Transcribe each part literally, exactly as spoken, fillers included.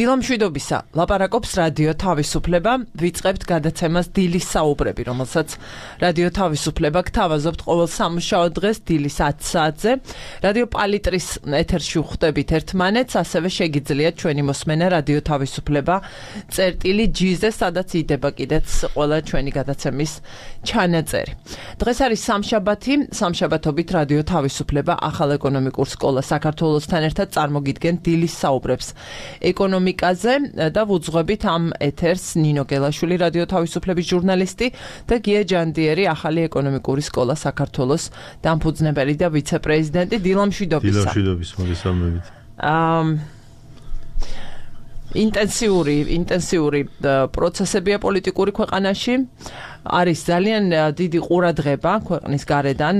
დილამშვიდობისა, ლაპარაკობს რადიო თავისუფლება, ვიწყებთ გადაცემას დილის საუბრები, რომელსაც რადიო თავისუფლება გთავაზობთ ყოველ სამუშაო დღეს დილის ათი საათზე. რადიო პალიტრის ეთერში ვხვდებით ერთმანეთს, ასევე შეგიძლიათ ჩვენი მოსმენა რადიო თავისუფლება წერტილი ჯი-ზე, სადაც იდება კიდეც ყველა ჩვენი გადაცემის ჩანაწერი. დღეს არის სამშაბათი, სამშაბათობით რადიო თავისუფლება ახალ ეკონომიკურ სკოლა საქართველოსთან ერთად წარმოგიდგენთ დილის საუბრებს ეკონომიკაზე და ვუძღვებით ამ ეთერს ნინო გელაშვილი რადიო თავისუფლების ჟურნალისტი და გია ჯანდიერი ახალი ეკონომიკური სკოლა საქართველოს დამფუძნებელი და ვიცე-პრეზიდენტი. დილამშვიდობისა. დილამშვიდობის მოგესალმებით. აა ინტენსიური ინტენსიური პროცესებია პოლიტიკური ქვეყანაში. არის ძალიან დიდი ყურადღება ქვეყნის გარედან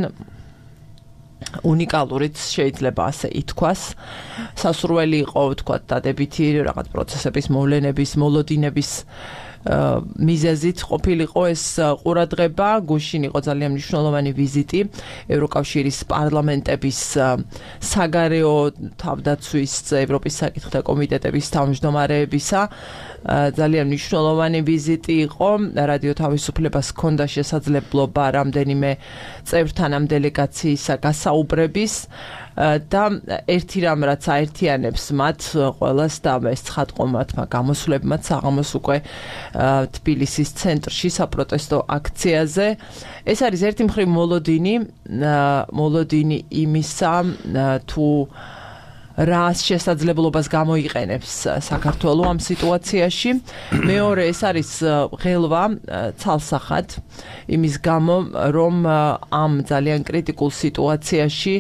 უნიკალურიც შეიძლება ასე ითქვას. სასურველი იყო ვთქვათ დადებითი რაღაც პროცესების მოვლენების, მოლოდინების მიზეზით ყოფილიყო ეს ყურადღება. გუშინ იყო ძალიან მნიშვნელოვანი ვიზიტი ევროკავშირის პარლამენტების საგარეო თავდაცვის ევროპის საკითხთა კომიტეტების თავმჯდომარეებისა. ძალიან მნიშვნელოვანი ვიზიტი იყო. რადიო თავისუფლებას ჰქონდა შესაძლებლობა რამდენიმე წევრთან ამ დელეგაციისა გასაუბრების და ერთი რამ რაც აერთიანებს მათ ყველას და ეს ცხადყომათმა გამოსვლებმა საღამოს უკვე თბილისის ცენტრში საპროტესტო აქციაზე. ეს არის ერთი მხრივ მოლოდინი, მოლოდინი იმისა თუ რას შესაძლებლობას გამოიყენებს საქართველოს ამ სიტუაციაში. მეორე ეს არის ღელვა ცალსახად იმის გამო რომ ამ ძალიან კრიტიკულ სიტუაციაში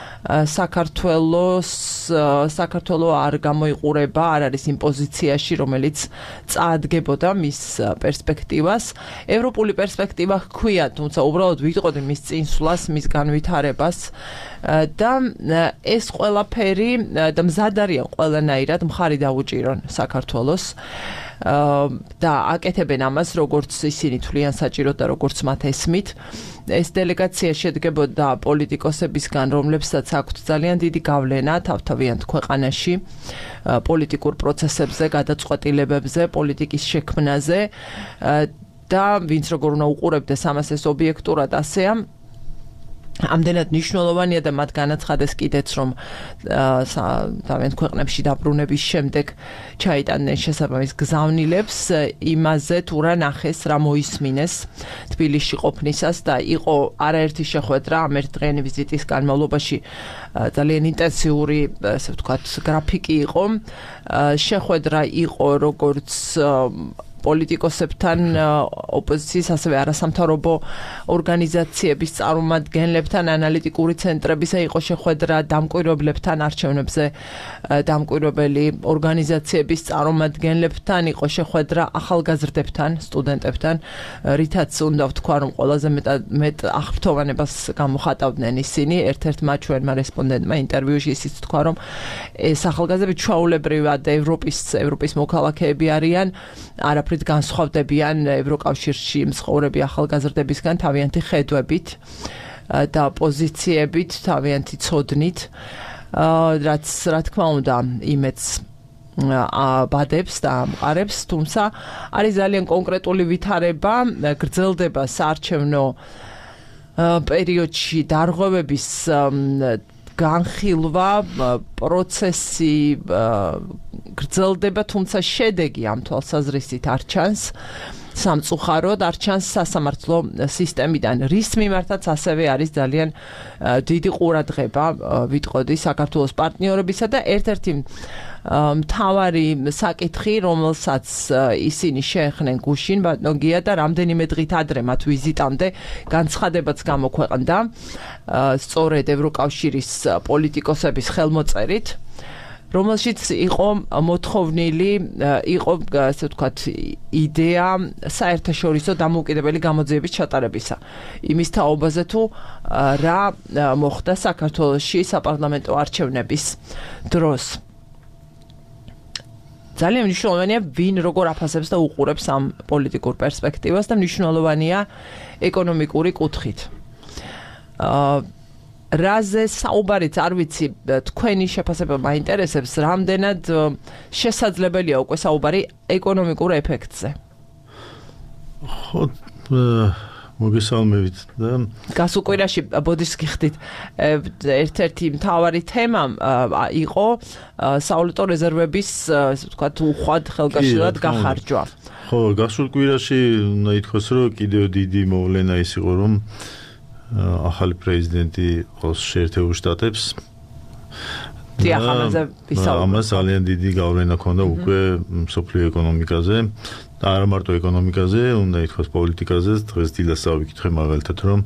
საქართველოს საქართველოს არ გამოიყურება, არ არის იმ პოზიციაში, რომელიც წაადგებოდა მის პერსპექტივას. ევროპული პერსპექტივა ჰქვია, თუმცა უბრალოდ ვიტყოდი მის წინსვლას, მის განვითარებას და ეს ყველაფერი და მზად არიან ყველანაირად მხარი დაუჭირონ საქართველოს და აკეთებენ ამას, როგორც ისინი თვლიან საჭიროდ და როგორც მათ ესმით. ეს დელეგაცია შედგებოდა პოლიტიკოსებისგან, რომლებსაც აქვთ ძალიან დიდი გავლენა თავთავიანთ ქვეყანაში, პოლიტიკურ პროცესებზე, გადაწყვეტილებებზე, პოლიტიკის შექმნაზე და ვინც როგორ უნდა უყურებდეს ამას ეს ობიექტურად ასეა. ამდენად მნიშვნელოვანია და მათ განაცხადეს კიდეც რომ თავიანთ ქვეყნებში დაბრუნების შემდეგ ჩაიტანენ შესაბამის გზავნილებს იმაზე თუ რა ნახეს, რა მოისმინეს თბილისში ყოფნისას და იყო არაერთი შეხვედრა ამ ერთდღიანი ვიზიტის განმავლობაში. ძალიან ინტენსიური, ასე ვთქვათ, გრაფიკი იყო. შეხვედრა იყო როგორც პოლიტიკოსებთან, ოპოზიციის, ასევე არასამთავრობო ორგანიზაციების წარმომადგენლებთან, ანალიტიკური ცენტრებისა იყო შეხვედრა, დამკვირვებლებთან, არჩევნებზე დამკვირვებელი ორგანიზაციების წარმომადგენლებთან იყო შეხვედრა, ახალგაზრდებთან, სტუდენტებთან, რითაც უნდა ვთქვა, რომ ყველაზე მეტ აღფრთოვანებას გამოხატავდნენ ისინი. ერთ-ერთმა ჩვენმა რესპონდენტმა ინტერვიუში ისიც თქვა, რომ ეს ახალგაზრდები ჩვეულებრივად ევროპის ევროპის მოქალაქეები არიან, არაფრით განსხვავდებიან ევროკავშირში მსხოვრები ახალგაზრდებისგან თავიანთი ხედვებით და პოზიციებით, თავიანთი ცოდნით, რაც რა თქმა უნდა იმედს ბადებს და ამყარებს, თუმცა არის ძალიან კონკრეტული ვითარება, გრძელდება საარჩევნო პერიოდში დარღვევების განხილვა, პროცესი გრძელდება, თუმცა შედეგი ამ თვალსაზრისით არ ჩანს. სამწუხაროდ არ ჩანს სასამართლო სისტემიდან, რის მიმართაც ასევე არის ძალიან დიდი ყურადღება, ვიტყოდი, საქართველოს პარტნიორებისა და ერთ-ერთი მთავარი საკითხი, რომელსაც ისინი შეეხნენ გუშინ ბატონ გია და რამდენიმე დღით ადრე მათ ვიზიტამდე განცხადებაც გამოქვეყნდა სწორედ ევროკავშირის პოლიტიკოსების ხელმოწერით, რომელშიც იყო მოთხოვნილი, იყო ასე ვთქვათ, იდეა საერთაშორისო დამოუკიდებელი გამოძიების ჩატარებისა. იმის თაობაზე თუ რა მოხდა საქართველოში საპარლამენტო არჩევნების დროს. ძალიან მნიშვნელოვანია ვინ როგორ აფასებს და უყურებს ამ პოლიტიკურ პერსპექტივას და მნიშვნელოვანია ეკონომიკური კუთხით. რაზე საუბარიც არ ვიცი თქვენი შეფასება მაინტერესებს რამდენად შესაძლებელია უკვე საუბარი ეკონომიკურ ეფექტზე ხო მოგესალმებით და გასულ კვირაში ბოდის გიხდით ერთ-ერთი მთავარი თემა იყო სავალუტო რეზერვების ასე ვთქვათ უხვად ხელგაშლად გახარჯვა ხო გასულ კვირაში უნდა ითქვას რომ კიდევ დიდი მოვლენა ის იყო რომ ახალი პრეზიდენტი ყავს შეერთებულ შტატებს დიახ ამაზე ვისაუბრებთ ამას ძალიან დიდი გავლენა ჰქონდა უკვე მსოფლიო ეკონომიკაზე და არა მარტო ეკონომიკაზე უნდა ითქვას პოლიტიკაზე დღეს დილას ავიკითხე მაგალითად რომ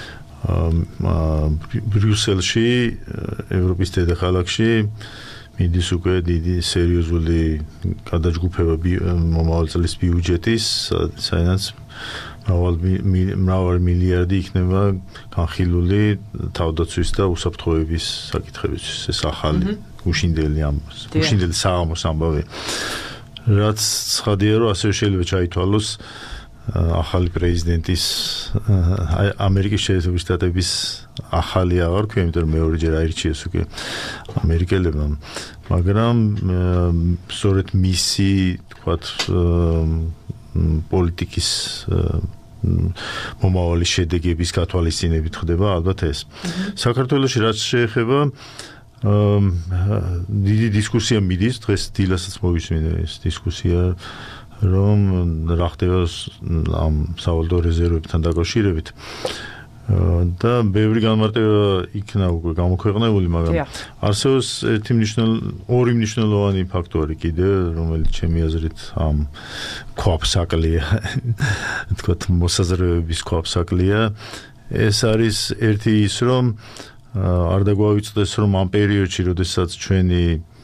ბრიუსელში ევროპის დედაქალაქში მიდის უკვე დიდი სერიოზული გადაჯგუფება მომავალ წლის ბიუჯეტის საინაც მრავალი მილიარდი იქნება განხილული თავდაცვის და უსაფრთხოების საკითხებისთვის ეს ახალი უშინდელი ამბავი უშინდელი საღამოს ამბავი რაც ცხადია რომ ასევე შეიძლება ჩაითვალოს ახალი პრეზიდენტის ამერიკის შეერთებული შტატების ახალი აღარ ქვია იმიტომ რომ მეორეჯერ აირჩიეს უკვე ამერიკელებმა მაგრამ სწორედ მისი თქვათ პოლიტიკის მომავალი შედეგების გათვალისწინებით ხდება ალბათ ეს. საქართველოში რაც შეეხება დიდი დისკუსია მიდის, დღეს დილასაც მოვისმინე ეს დისკუსია, რომ რა ხდება ამ სავალუტო რეზერვებთან დაკავშირებით. და ბევრი განმარტება იქნა უკვე გამოქვეყნებული, მაგრამ არსებობს ერთი მნიშვნელოვანი ორი მნიშვნელოვანი ფაქტორი კიდე, რომელიც ჩემი აზრით ამ ქვაფსაკლია, თქვათ მოსაზრებების ქვაფსაკლია. ეს არის ერთი ის, რომ არ დაგვავიწყდეს, რომ ამ პერიოდში, როდესაც ჩვენი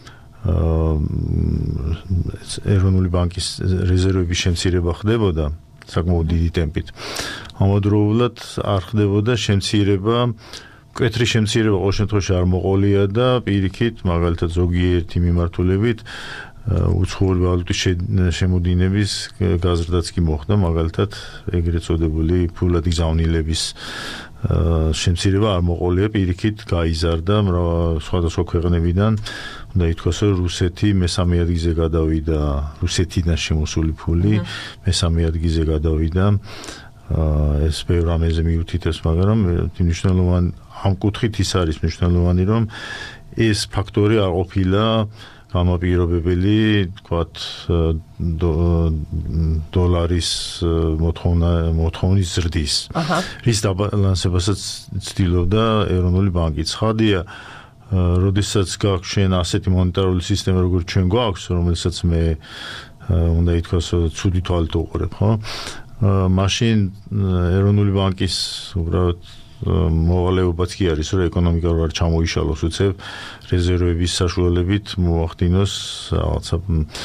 ეროვნული ბანკის რეზერვების შემცირება ხდებოდა საკმაოდ დიდი ტემპით. ამავდროულად არ ხდებოდა შემცირება, მკვეთრი შემცირება ყოველ შემთხვევაში არ მოყოლია და პირიქით, მაგალითად ზოგიერთი მიმართულებით უცხოური ვალუტის შემოდინების გაზრდაც კი მოხდა, მაგალითად ეგრეთ წოდებული ფულადი გზავნილების შემცირება არ მოყოლია, პირიქით გაიზარდა სხვადასხვა ქვეყნებიდან. უნდა ითქვას, რომ რუსეთი მესამე ადგილზე გადავიდა, რუსეთიდან შემოსული ფული მესამე ადგილზე გადავიდა. ეს ბევრ რამეზე მიუთითებს, მაგრამ მნიშვნელოვანი ამ კუთხით ის არის მნიშვნელოვანი, რომ ეს ფაქტორი არ ყოფილა გამაპირობებელი, თქვათ, დოლარის მოთხოვნის ზრდის. რის დაბალანსებასაც ცდილობდა ეროვნული ბანკი. ცხადია, როდესაც გაქვს ჩვენ ასეთი მონეტარული სისტემა, როგორც ჩვენ გვაქვს, რომელსაც მე უნდა ითქვას, ცუდი თვალით უყურებ, ხო? მაშინ ეროვნული ბანკის უბრალოდ მოვალეობაც კი არის, რომ ეკონომიკა არ ჩამოიშალოს უცებ რეზერვების საშუალებით მოახდინოს რაღაცა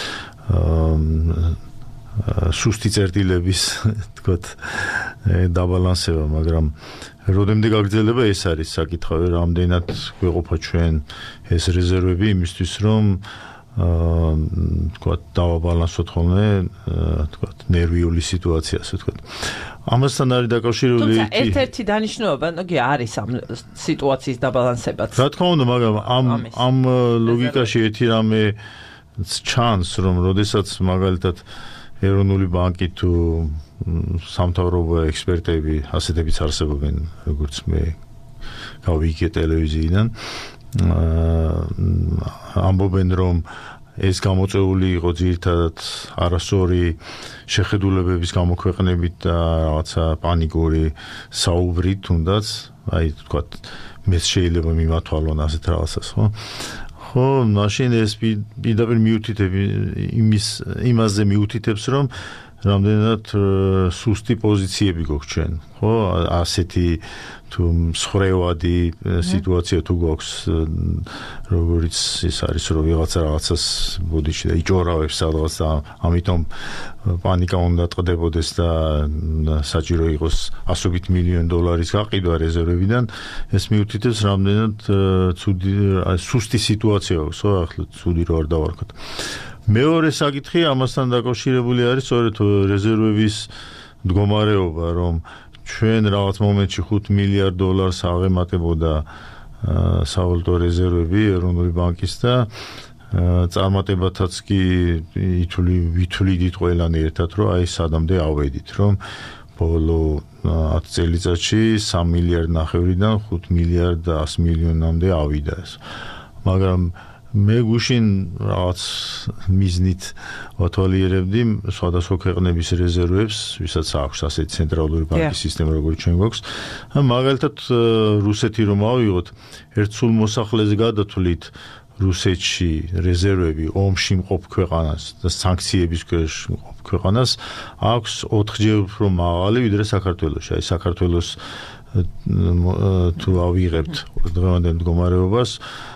სუსტი წერტილების თქვათ დაბალანსება, მაგრამ როდემდე გაგრძელება ეს არის საკითხავი, რამდენად გვეყოფა ჩვენ ეს რეზერვები იმისთვის, რომ თქვათ დავაბალანსოთ ხოლმე თქვათ ნერვიული სიტუაცია, ასე თქვათ. ამასთან არის დაკავშირებული თუმცა ერთ-ერთი დანიშნულება, ნუ კი არის ამ სიტუაციის დაბალანსებაც. რა თქმა უნდა, მაგრამ ამ ამ ლოგიკაში ერთი რამე ჩანს, რომ როდესაც მაგალითად ეროვნული ბანკი თუ სამთავრობო ექსპერტები ასეთებიც არსებობენ, როგორც მე გავიგე ტელევიზიიდან, ამბობენ, რომ ეს გამოწვეული იყო ძირითადად არასწორი შეხედულებების გამოქვეყნებით და რაღაცა პანიკური საუბრით, თუნდაც, აი თქვათ, მეც შეიძლება მიმათვალონ ასეთ რაღაცას, ხო? ხო, მაშინ ეს პირდაპირ მიუთითები იმის იმაზე მიუთითებს, რომ რამდენად სუსტი პოზიციები გვაქვს ჩვენ, ხო? ასეთი თუ მსხრევადი სიტუაცია თუ გვაქვს, როგორც ის არის, რომ ვიღაცა რაღაცას ბოდიში და იჭორავებს სადღაც და ამიტომ პანიკა უნდა ტყდებოდეს და საჭირო იყოს ასობით მილიონი დოლარის გაყიდვა რეზერვებიდან, ეს მიუთითებს რამდენად ცუდი სუსტი სიტუაცია აქვს, ხო, ახლა ცუდი რო არ დავარქოთ. მეორე საკითხი ამასთან დაკავშირებული არის სწორედ რეზერვების მდგომარეობა, რომ ჩვენ რაღაც მომენტში ხუთ მილიარდ დოლარს აღემატებოდა სავალუტო რეზერვები ეროვნული ბანკის და წარმატებათაც კი ითვლი ვითვლიდით ყველანი ერთად, რომ აი სადამდე ავედით, რომ ბოლო ათი წელიწადში სამი მილიარდ ნახევრიდან ხუთ მილიარდ ას მილიონამდე ავიდა ეს. მაგრამ მე გუშინ რაღაც მიზნით ვათვალიერებდი სხვადასხვა ქვეყნების რეზერვებს, ვისაც აქვს ასეთი ცენტრალური ბანკის სისტემა, როგორც ჩვენ გვაქვს. მაგალითად რუსეთი რომ ავიღოთ, ერთ სულ მოსახლეზე გადათვლით რუსეთში რეზერვები ომში მყოფ ქვეყანას და სანქციების ქვეშ მყოფ ქვეყანას აქვს ოთხჯერ უფრო მაღალი ვიდრე საქართველოში. აი საქართველოს თუ ავიღებთ დღევანდელ მდგომარეობას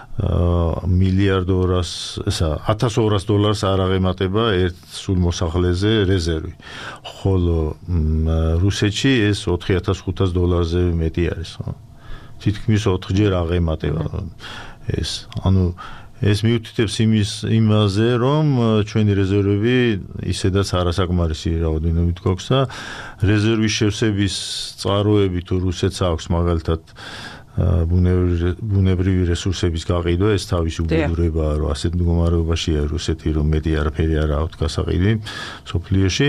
მილიარდ ორას, ესა ათას ორას დოლარს არ აღემატება ერთ სულ მოსახლეზე რეზერვი. ხოლო რუსეთში ეს ოთხი ათას ხუთას დოლარზე მეტი არის, ხო? თითქმის ოთხჯერ აღემატება ეს. ანუ ეს მიუთითებს იმის იმაზე, რომ ჩვენი რეზერვები ისედაც არასაკმარისი რაოდენობით გვაქვს და რეზერვის შევსების წყაროები თუ რუსეთს აქვს მაგალითად ბუნებრივი რესურსების გაყიდვა, ეს თავისი უბედურებაა, რომ ასეთ მდგომარეობაშია რუსეთი, რომ მეტი არაფერი არ აქვს გასაყიდვი სოფლიოში.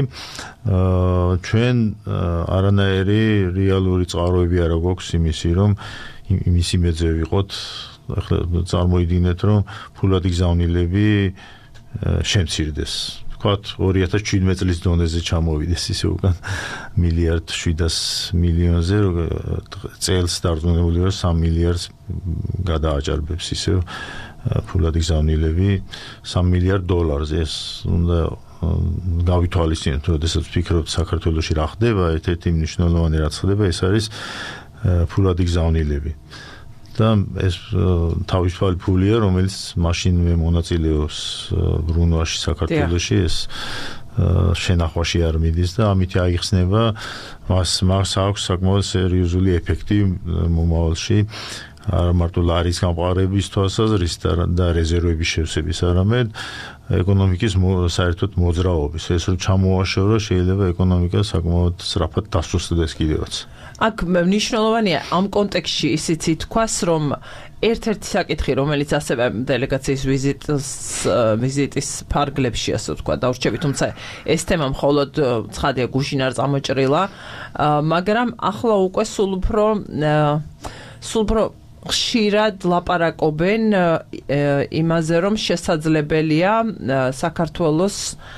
ჩვენ არანაირი რეალური წყაროები არ გვაქვს იმისი, რომ იმისი მეძე ვიყოთ. ახლა წარმოიდგინეთ, რომ ფულადი გზავნილები შემცირდეს. ვთქვათ, ორი ათას შვიდმეტ წლის დონეზე ჩამოვიდეს ისე უკან მილიარდ შვიდას მილიონზე, წელს დარწმუნებული ვარ სამ მილიარდს გადააჭარბებს ისე ფულადი გზავნილები სამ მილიარდ დოლარზე. ეს უნდა გავითვალისწინოთ, როდესაც ვფიქრობთ საქართველოში რა ხდება, ერთ-ერთი მნიშვნელოვანი რაც ხდება, ეს არის ფულადი გზავნილები. და ეს თავისუფალი ფულია, რომელიც მაშინვე მონაწილეობს ბრუნვაში საქართველოში, ეს შენახვაში არ მიდის და ამით აიხსნება მას მას აქვს საკმაოდ სერიოზული ეფექტი მომავალში, არა მარტო ლარის გამყარების თვალსაზრისით და რეზერვების შევსების, არამედ ეკონომიკის საერთოდ მოძრაობის. ეს რომ ჩამოაშორო, შეიძლება ეკონომიკა საკმაოდ სწრაფად დასუსტდეს კიდევაც. აქ მნიშვნელოვანია ამ კონტექსტში ისიც ითქვას, რომ ერთ-ერთი საკითხი, რომელიც ასევე დელეგაციის ვიზიტის ვიზიტის ფარგლებში, ასე ვთქვა, დავრჩები, თუმცა ეს თემა მხოლოდ ცხადია გუშინ არ წამოჭრილა, მაგრამ ახლა უკვე სულ უფრო სულ უფრო ხშირად ლაპარაკობენ იმაზე, რომ შესაძლებელია საქართველოს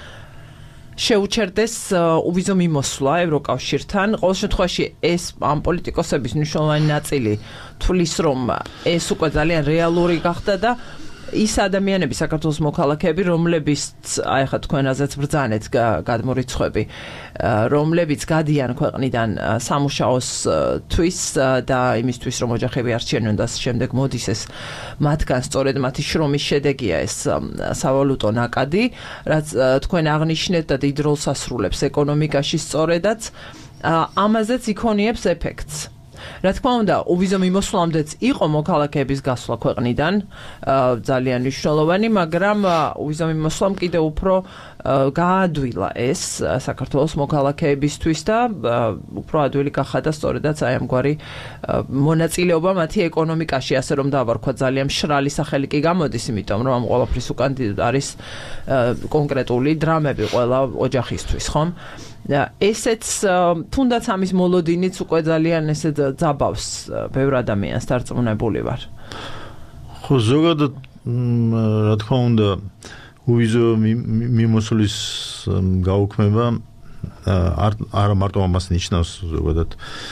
შეუჩერდეს უვიზო მიმოსვლა ევროკავშირთან. ყოველ შემთხვევაში ეს ამ პოლიტიკოსების მნიშვნელოვანი ნაწილი თვლის, რომ ეს უკვე ძალიან რეალური გახდა და ის ადამიანები, საქართველოს მოქალაქეები, რომლებიც აი ხა თქვენაზეც ბრძანეთ გადმორიცხვები, რომლებიც გადიან ქვეყნიდან სამუშაოს თვის და იმისთვის, რომ ოჯახები არჩინენ და შემდეგ მოდის ეს მათგან სწორედ მათი შრომის შედეგია ეს სავალუტო ნაკადი, რაც თქვენ აღნიშნეთ და დიდ როლს ასრულებს ეკონომიკაში სწორედაც, ამაზეც იქონიებს ეფექტს. რა თქმა უნდა, უვიზო მიმოსვლამდეც იყო მოქალაქეების გასვლა ქვეყნიდან, ძალიან მნიშვნელოვანი, მაგრამ უვიზო მიმოსვლამ კიდევ უფრო გაადვილა ეს საქართველოს მოქალაქეებისთვის და უფრო ადვილი გახადა სწორედაც აი ამგვარი მონაწილეობა მათი ეკონომიკაში, ასე რომ დავარქვა, ძალიან მშრალი სახელი კი გამოდის, იმიტომ რომ ამ ყველაფრის უკან არის კონკრეტული დრამები ყველა ოჯახისთვის, ხომ? ესეც თუნდაც ამის მოლოდინიც უკვე ძალიან ესე ძაბავს ბევრ ადამიანს დარწმუნებული ვარ. ხო, ზოგადად რა თქმა უნდა უვიზო მიმოსვლის გაუქმება არ მარტო ამას ნიშნავს, ზოგადად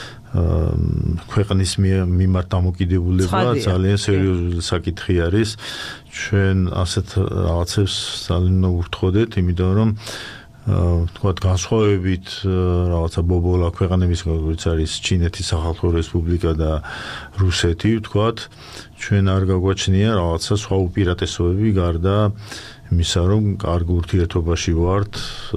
ქვეყნის მიმართ დამოკიდებულება ძალიან სერიოზული საკითხი არის. ჩვენ ასეთ რაღაცებს ძალიან ვუხდოდეთ, იმიტომ რომ ვთქვათ, განსხვავებით რაღაცა ბობოლა ქვეყნების, როგორც არის ჩინეთის სახალხო რესპუბლიკა და რუსეთი, ვთქვათ, ჩვენ არ გაგვაჩნია რაღაცა სხვა უპირატესობები გარდა იმისა, რომ კარგ ურთიერთობაში ვართ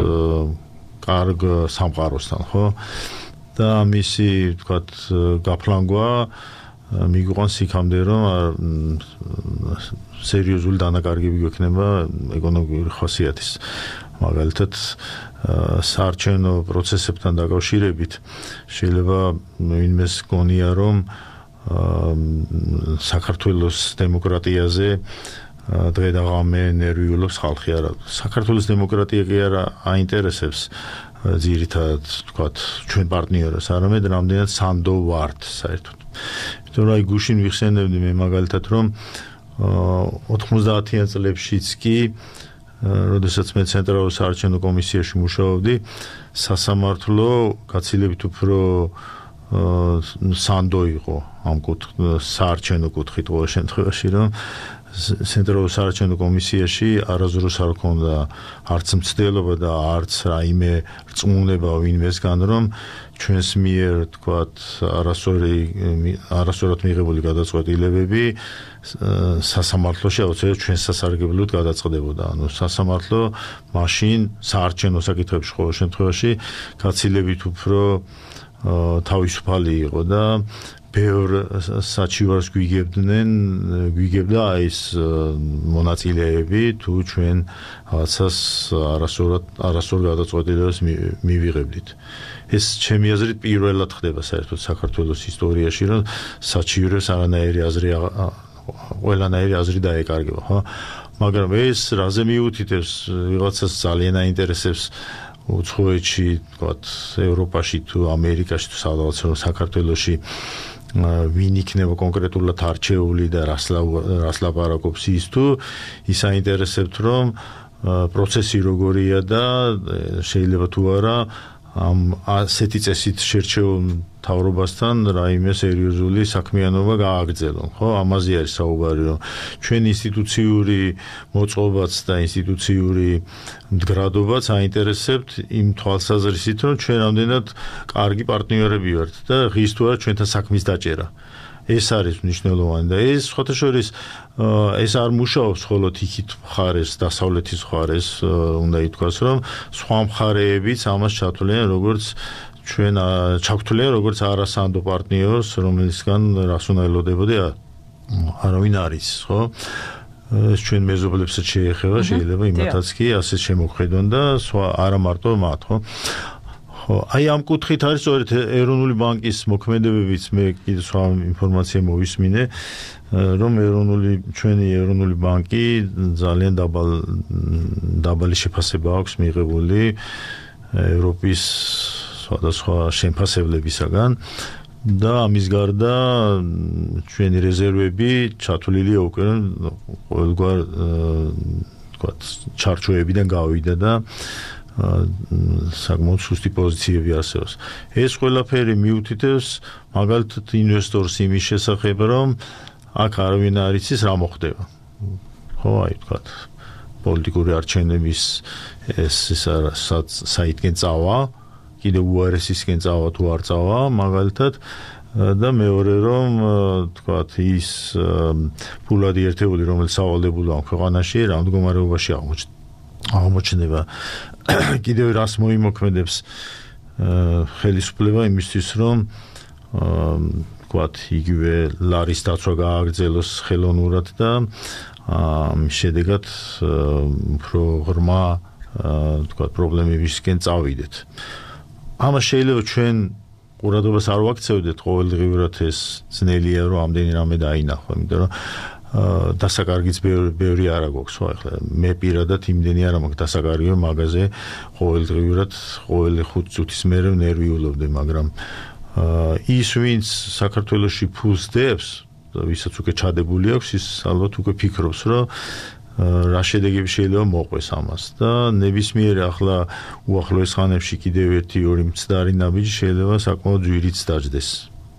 კარგ სამყაროსთან, ხო? და მისი, ვთქვათ, გაფლანგვა მიგვიყვანს იქამდე, რომ სერიოზული დანაკარგები გვექნება ეკონომიკური ხასიათის. მაგალითად საარჩევნო პროცესებთან დაკავშირებით შეიძლება ვინმეს გონია რომ საქართველოს დემოკრატიაზე დღე და ღამე ნერვიულობს ხალხი არა საქართველოს დემოკრატია კი არა აინტერესებს ძირითადად თქვათ ჩვენ პარტნიორებს არამედ რამდენად სანდო ვართ საერთოდ იმიტომ რომ აი გუშინ ვიხსენებდი მე მაგალითად რომ ოთხმოცდაათიან წლებშიც კი როდესაც მე ცენტრალურ საარჩევნო კომისიაში მუშაობდი სასამართლო გაცილებით უფრო სანდო იყო ამ საარჩევნო კუთხით ყოველ შემთხვევაში რომ ცენტრალურ საარჩევნო კომისიაში არასდროს არ ქონდა არც მცდელობა და არც რაიმე რწმუნება ვინმესგან რომ ჩვენს მიერ თქვათ არასორი არასორად მიღებული გადაწყვეტილებები სასამართლოში აუცილებლად ჩვენს სასარგებლოდ გადაწყდებოდა ანუ სასამართლო მაშინ საარჩევნო საკითხებში ყოველ შემთხვევაში გაცილებით უფრო თავისუფალი იყო და ბევრ საჩივარს გვიგებდნენ გვიგებდა ეს მონაწილეები თუ ჩვენ რაღაცას არასორად არასორ გადაწყვეტილებას მივიღებდით ეს ჩემი აზრით პირველად ხდება საერთოდ საქართველოს ისტორიაში რომ საჩივრებს არანაირი აზრი ყველანაირი აზრი დაეკარგება ხო მაგრამ ეს რაზე მიუთითებს ვიღაცას ძალიან აინტერესებს უცხოეთში თქვათ ევროპაში თუ ამერიკაში თუ სადღაც რომ საქართველოში ვინ იქნება კონკრეტულად არჩეული და რას ლაპარაკობს ის თუ ის აინტერესებთ რომ პროცესი როგორია და შეიძლება თუ არა ამ ასეთი წესით შერჩეულ მთავრობასთან რაიმე სერიოზული საქმიანობა გააგრძელონ, ხო? ამაზე არის საუბარი, რომ ჩვენ ინსტიტუციური მოწყობაც და ინსტიტუციური მდგრადობაც აინტერესებთ იმ თვალსაზრისით, რომ ჩვენ რამდენად კარგი პარტნიორები ვართ და ღირს თუ არა ჩვენთან საქმის დაჭერა. ეს არის მნიშვნელოვანი და ეს ხოთაშორის ეს არ მუშაობს მხოლოდ იქით მხარეს, დასავლეთის მხარეს, უნდა ითქვას, რომ სხვა მხარეებიც ამას ჩათვლიან როგორც ჩვენ ჩაგვთვლიან როგორც არასანდო პარტნიორს, რომელისგან რას უნდა ელოდებოდი არავინ არის, ხო? ეს ჩვენ მეზობლებსაც შეეხება, შეიძლება იმათაც კი ასე შემოხედონ და სხვა არა მარტო მათ, ხო? აი ამ კუთხით არის სწორედ ეროვნული ბანკის მოქმედებებიც მე კიდევ სხვა ინფორმაცია მოვისმინე რომ ეროვნული ჩვენი ეროვნული ბანკი ძალიან დაბალ დაბალი შეფასება აქვს მიღებული ევროპის სხვადასხვა შემფასებლებისაგან და ამის გარდა ჩვენი რეზერვები ჩათვლილია უკვე ყოველგვარ თქვათ ჩარჩოებიდან გავიდა და საკმაოდ სუსტი პოზიციები არსებობს. ეს ყველაფერი მიუთითებს მაგალითად ინვესტორს იმის შესახებ, რომ აქ არავინ არ იცის რა მოხდება. ხო, აი თქვათ, პოლიტიკური არჩევნების ეს საითგენ წავა, კიდევ უარესისკენ წავა თუ არ წავა, მაგალითად და მეორე რომ თქვათ ის ფულადი ერთეული, რომელიც სავალდებულო ამ ქვეყანაში, რა მდგომარეობაში აღმოჩნდა. აღმოჩნდება კიდევ რას მოიმოქმედებს ხელისუფლება იმისთვის რომ თქვათ იგივე ლარის დაცვა გააგრძელოს ხელოვნურად და ამ შედეგად უფრო ღრმა თქვათ პრობლემებისკენ წავიდეთ. ამას შეიძლება ჩვენ ყურადღებას არ ვაქცევდეთ ყოველდღიურად ეს ძნელია რომ ამდენი რამე დაინახო, იმიტომ რომ დასაკარგიც ბევრი არა გვაქვს ხო ახლა მე პირადად იმდენი არა მაქვს დასაკარგი რომ მაგაზე ყოველდღიურად ყოველი ხუთ წუთის მერე ნერვიულობდი მაგრამ ის ვინც საქართველოში ფულს დებს და ვისაც უკვე ჩადებული აქვს ის ალბათ უკვე ფიქრობს რომ რა შედეგები შეიძლება მოყვეს ამას და ნებისმიერ ახლა უახლოეს ხანებში კიდევ ერთი ორი მცდარი ნაბიჯი შეიძლება საკმაოდ ძვირიც დაждდეს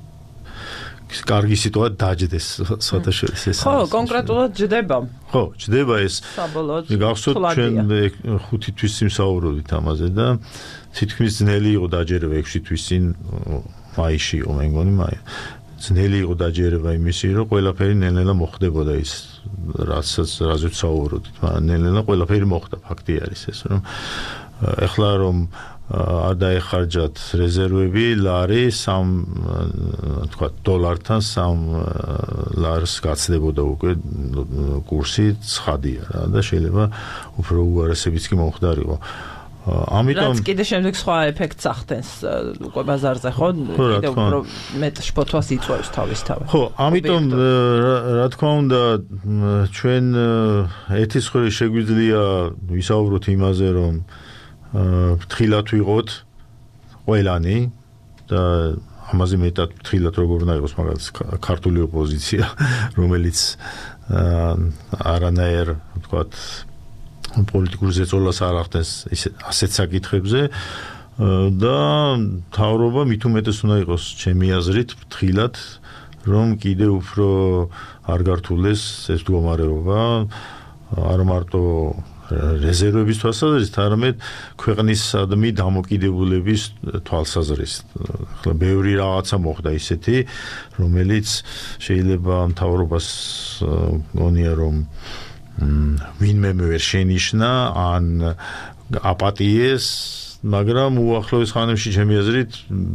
კარგი სიტუაცია დაждდეს სხვადასხვა ეს ხო კონკრეტულად ჯდება ხო ჯდება ეს გახსოვთ ჩვენ ხუთი თვის წინ საუბრობდით ამაზე და თითქმის ძნელი იყო დაჯერება ექვსი თვის წინ მაისში იყო მე მგონი მაი ძნელი იყო დაჯერება იმისი რომ ყველაფერი ნელ-ნელა მოხდებოდა ის რასაც რაზეც საუბრობდით მაგრამ ნელ-ნელა ყველაფერი მოხდა ფაქტი არის ეს რომ ეხლა რომ არ დაეხარჯათ რეზერვები ლარი სამ თქვა დოლართან სამ ლარს გაცდებოდა უკვე კურსი ცხადია რა და შეიძლება უფრო უარესებიც კი მომხდარიყო. ამიტომ რაც კიდე შემდეგ სხვა ეფექტს ახდენს უკვე ბაზარზე ხო? კიდე უფრო მეტ შფოთვას იწვევს თავისთავად. ხო, ამიტომ რა თქმა უნდა ჩვენ ერთის მხრივ შეგვიძლია ვისაუბროთ იმაზე რომ ფრთხილად ვიყოთ ყველანი და ამაზე მეტად ფრთხილად როგორ უნდა იყოს მაგალითად ქართული ოპოზიცია რომელიც არანაირ ვთქვათ პოლიტიკურ ზეწოლას არ ახდენს ასეთ საკითხებზე და მთავრობა მით უმეტეს უნდა იყოს ჩემი აზრით ფრთხილად რომ კიდე უფრო არ გართულდეს ეს მდგომარეობა არ მარტო რეზერვების თვალსაზრისით, არამედ ქვეყნისადმი დამოკიდებულების თვალსაზრისით. ახლა ბევრი რაღაცა მოხდა ისეთი, რომელიც შეიძლება მთავრობას გონია რომ ვინმე ვერ შენიშნა ან აპატიეს, მაგრამ უახლოეს ხანებში ჩემი აზრით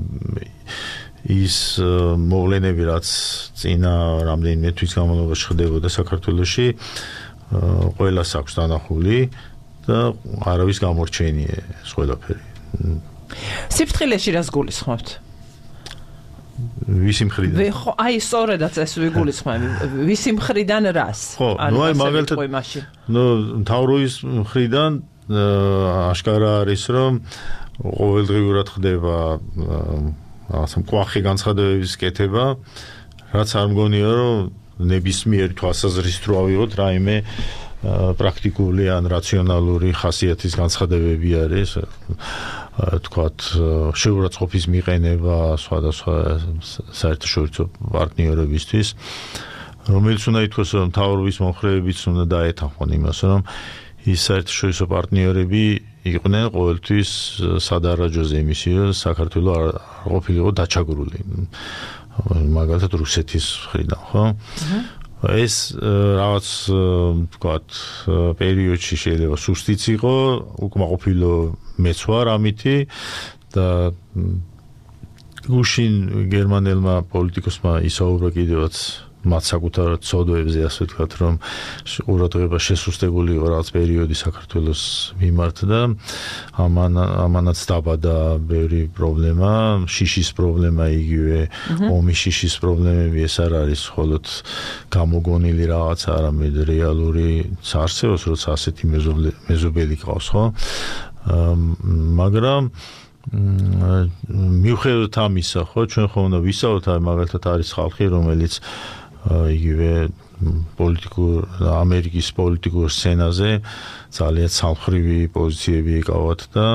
ის მოვლენები რაც წინა რამდენიმე თვის განმავლობაში ხდებოდა საქართველოში ყველას აქვს დანახული და არავის გამორჩენია ეს ყველაფერი. სიფრთხილეში რას გულისხმობთ? ვისი მხრიდან? ხო, აი სწორედაც ეს ვიგულისხმობ. ვისი მხრიდან რას? ხო, ნუ აი მაგალითად ნუ მთავრობის მხრიდან აშკარა არის რომ ყოველდღიურად ხდება რაღაცა მკვახე განცხადებების კეთება, რაც არ მგონია რომ ნებისმიერი თვალსაზრისით რო ავიღოთ რაიმე პრაქტიკული ან რაციონალური ხასიათის განცხადებები არის თქვათ შეურაცხყოფის მიყენება სხვადასხვა საერთაშორისო პარტნიორებისთვის რომელიც უნდა ითქვას რომ მთავრობის მომხრეებიც უნდა დაეთანხმონ იმას რომ ის საერთაშორისო პარტნიორები იყვნენ ყოველთვის სადარაჯოზე იმისია საქართველოს არ ყოფილიყო დაჩაგრული მაგალითად რუსეთის მხრიდან, ხო? ეს რაღაც ვთქვათ პერიოდში შეიძლება სუსტიც იყო, უკმაყოფილო მეც ვარ ამითი და გუშინ გერმანელმა პოლიტიკოსმა ისაუბრა კიდევაც მათ საკუთარ ცოდვებზე ასე ვთქვათ რომ ყურადღება შესუსტებული იყო რაღაც პერიოდი საქართველოს მიმართ და ამან ამანაც დაბადა ბევრი პრობლემა, შიშის პრობლემა იგივე, ომის შიშის პრობლემები ეს არ არის მხოლოდ გამოგონილი რაღაც, არამედ რეალური წარსევს, როცა ასეთი მეზობელი ყავს, ხო? მაგრამ მიუხედავად ამისა, ხო, ჩვენ ხომ უნდა ვისაუბროთ, მაგალითად არის ხალხი, რომელიც იგივე პოლიტიკურ ამერიკის პოლიტიკურ სცენაზე ძალიან სამხრივი პოზიციები ეკავათ და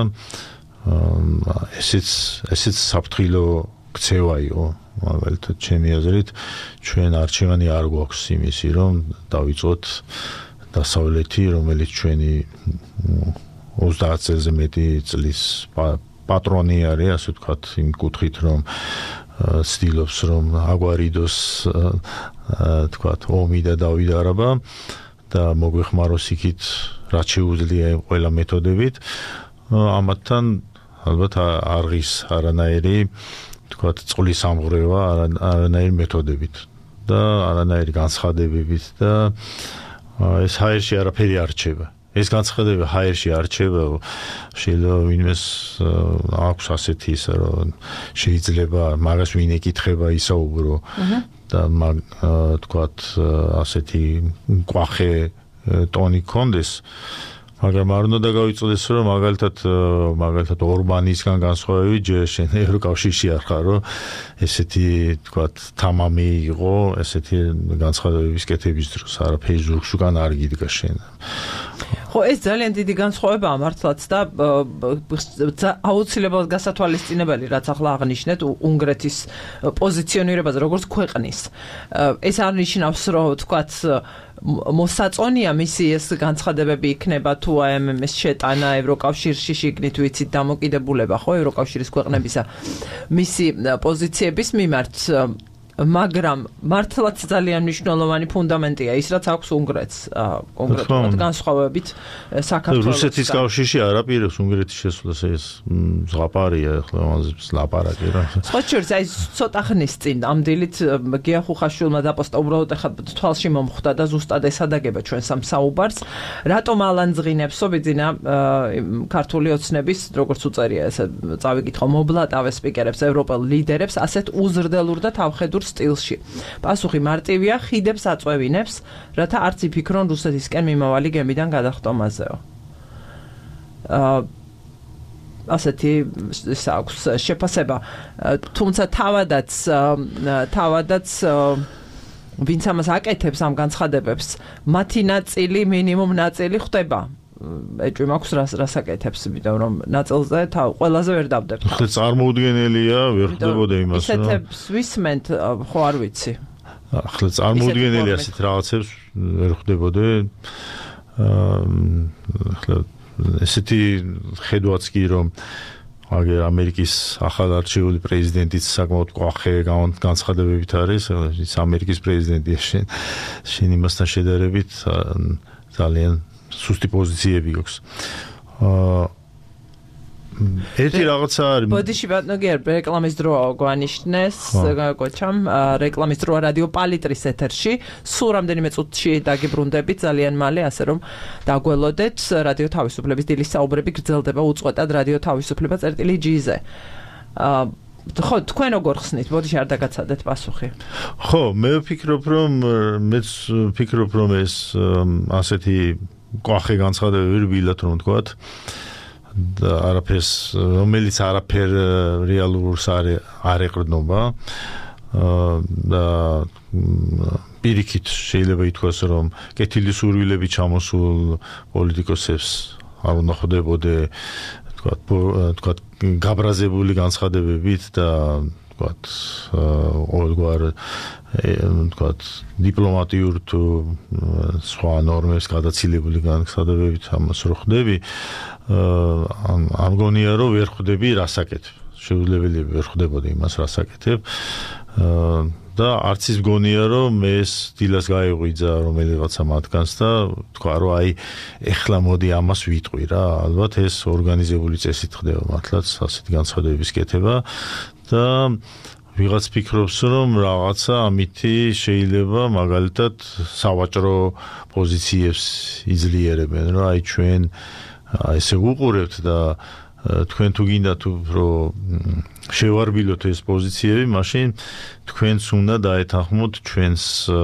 ესეც ესეც საფრთხილო ქცევა იყო მაგალითად ჩემი აზრით ჩვენ არჩევანი არ გვაქვს იმისი რომ დავიწყოთ დასავლეთი რომელიც ჩვენი ოცდაათ წელზე მეტი წლის პატრონი არის ასე ვთქვათ იმ კუთხით რომ ცდილობს რომ აგვარიდოს თქვათ ომი და დავიდარება და მოგვეხმაროს იქით რაც შეუძლია ყველა მეთოდებით ამათთან ალბათ არღის არანაირი თქვათ წყლის ამღვრევა არანაირი მეთოდებით და არანაირი განცხადებებით და ეს ჰაერში არაფერი არ რჩება ეს განცხადება ჰაერში არ რჩება შეიძლება ვინმეს აქვს ასეთი ისა რომ შეიძლება მაგას ვინ ეკითხება ისაუბრო და თქვათ ასეთი კვახე ტონი კონდეს მაგრამ არ უნდა გავიწოდეს რომ მაგალითად მაგალითად ორბანისგან განსხვავებით ჯერ შენ ევროკავშირში არ ხარო ესეთი თქვათ თამამი იყო ესეთი განცხადებების კეთების დროს არაფერი ზურგს უკან არ გიდგა შენ ხო ეს ძალიან დიდი განსხვავებაა მართლაც და აუცილებლად გასათვალისწინებელი რაც ახლა აღნიშნეთ უნგრეთის პოზიციონირებაზე როგორც ქვეყნის ეს არნიშნავს რომ თქვათ მოსაწონია მისი ეს განცხადებები იქნება თუ აი ეს შეტანა ევროკავშირში შიგნით ვიცით დამოკიდებულება ხო ევროკავშირის ქვეყნებისა მისი პოზიციების მიმართ მაგრამ მართლაც ძალიან მნიშვნელოვანი ფუნდამენტია ის, რაც აქვს უნგრეთს, კონკრეტულად განსხვავებით საქართველოს. რუსეთის კავშირში არაპირებს უნგრეთის შესვლას ეს ზღაპარია, ახლა ამაზე ლაპარაკი რა. სხვა შორის აი ცოტა ხნის წინ ამ დილით გია ხუხაშვილმა დაპოსტა უბრალოდ ახლა თვალში მომხვდა და ზუსტად ესადაგება ჩვენს ამ საუბარს. რატომ ალანძღინებსო ბიძინა ქართული ოცნების, როგორც უწერია ესე წავიკითხო, მობლატავე სპიკერებს, ევროპელ ლიდერებს ასეთ უზრდელურ და თავხედურ სტილში. პასუხი მარტივია, ხიდებს აწვევინებს, რათა არც იფიქრონ რუსეთისკენ მიმავალი გემიდან გადახტომაზეო. აა ასეთი აქვს შეფასება, თუმცა თავადაც თავადაც ვინც ამას აკეთებს ამ განცხადებებს, მათი ნაწილი, მინიმუმ ნაწილი ხდება. ეჭვი მაქვს რას რას აკეთებს, იმიტომ რომ ნაწილზე თავ ყველაზე ვერ დავდებთ. ხე წარმოუდგენელია, ვერ ხდებოდა იმას, რომ ისეთებს ვისმენთ, ხო არ ვიცი. ახლა წარმოუდგენელია ასეთ რაღაცებს ვერ ხდებოდა. ახლა ესეთი ხედვაც კი რომ აგერ ამერიკის ახალ არჩეული პრეზიდენტიც საკმაოდ ყვახე განცხადებებით არის, ის ამერიკის პრეზიდენტია შენ შენ იმასთან შედარებით ძალიან სუსტი პოზიციები აქვს. აა ერთი რაღაცა არის. ბოდიში ბატონო გერ რეკლამის დრო გვანიშნეს, გოჩამ რეკლამის დრო რადიო პალიტრის ეთერში. სულ რამდენიმე წუთში დაგიბრუნდებით ძალიან მალე, ასე რომ დაგველოდეთ რადიო თავისუფლების დილის საუბრები გრძელდება უწყვეტად რადიო თავისუფლება წერტილი ჯი-ზე. აა ხო, თქვენ როგორ ხსნით? ბოდიში არ დაგაცადეთ პასუხი. ხო, მე ვფიქრობ რომ მეც ვფიქრობ რომ ეს ასეთი ყვახე განცხადებები ვერ ვილათ რომ ვთქვათ. და არაფერს, რომელიც არაფერ რეალურს არ ეყრდნობა და პირიქით შეიძლება ითქვას რომ კეთილი სურვილები ჩამოსულ პოლიტიკოსებს არ უნდა ხვდებოდე თქვათ თქვათ გაბრაზებული განცხადებებით და თქვათ ყოველგვარ თქვათ დიპლომატიურ თუ სხვა ნორმებს გადაცილებული განცხადებებით ამას რო ხვდები ამ გონია რომ ვერ ხვდები რას აკეთებ. შეუძლებელი ვერ ხვდებოდი იმას რას აკეთებ. და არც ის გონია რომ მე ეს დილას გაიღვიძა რომელიღაცა მათგანს და თქვა რომ აი ეხლა მოდი ამას ვიტყვი რა. ალბათ ეს ორგანიზებული წესით ხდება მართლაც ასეთი განცხადებების კეთება და ვიღაც ფიქრობს რომ რაღაცა ამითი შეიძლება მაგალითად სავაჭრო პოზიციებს იძლიერებენ რა. აი ჩვენ ესე უყურებთ და თქვენ თუ გინდათ რომ შევარბილოთ ეს პოზიციები, მაშინ თქვენც უნდა დაეთანხმოთ ჩვენს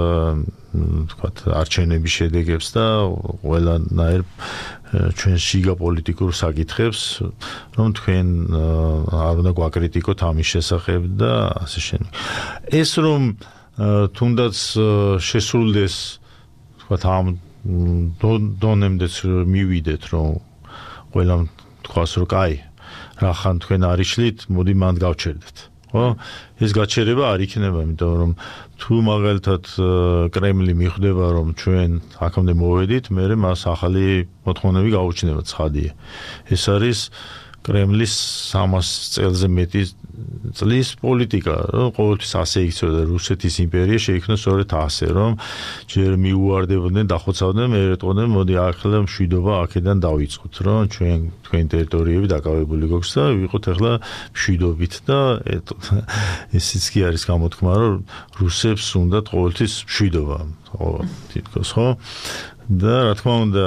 თქვათ არჩევნების შედეგებს და ყველანაირ ჩვენ შიგა პოლიტიკურ საკითხებს, რომ თქვენ არ უნდა გვაკრიტიკოთ ამის შესახებ და ასე შემდეგ. ეს რომ თუნდაც შესრულდეს თქვათ ამ დონემდეც მივიდეთ რომ ყველამ თქვას რომ კაი რახან თქვენ არიშლით, მოდი მანდ გავჩერდეთ. ხო? ეს გაჩერება არ იქნება, იმიტომ რომ თუ მაგალითად კრემლი მიხვდება რომ ჩვენ აქამდე მოვედით, მერე მას ახალი მოთხოვნები გაუჩნდება ცხადია. ეს არის კრემლის სამას წელზე მეტი წლის პოლიტიკა, რომ ყოველთვის ასე იქცეოდა რუსეთის იმპერია შეიქმნა სწორედ ასე, რომ ჯერ მიუვარდებოდნენ, დახოცავდნენ, მე ეტყოდნენ, მოდი ახლა მშვიდობა აქედან დავიწყოთ, რომ ჩვენ თქვენი ტერიტორიები დაკავებული გვაქვს და ვიყოთ ახლა მშვიდობით და ესიც კი არის გამოთქმა, რომ რუსებს უნდათ ყოველთვის მშვიდობა, ხო, თითქოს, ხო? და რა თქმა უნდა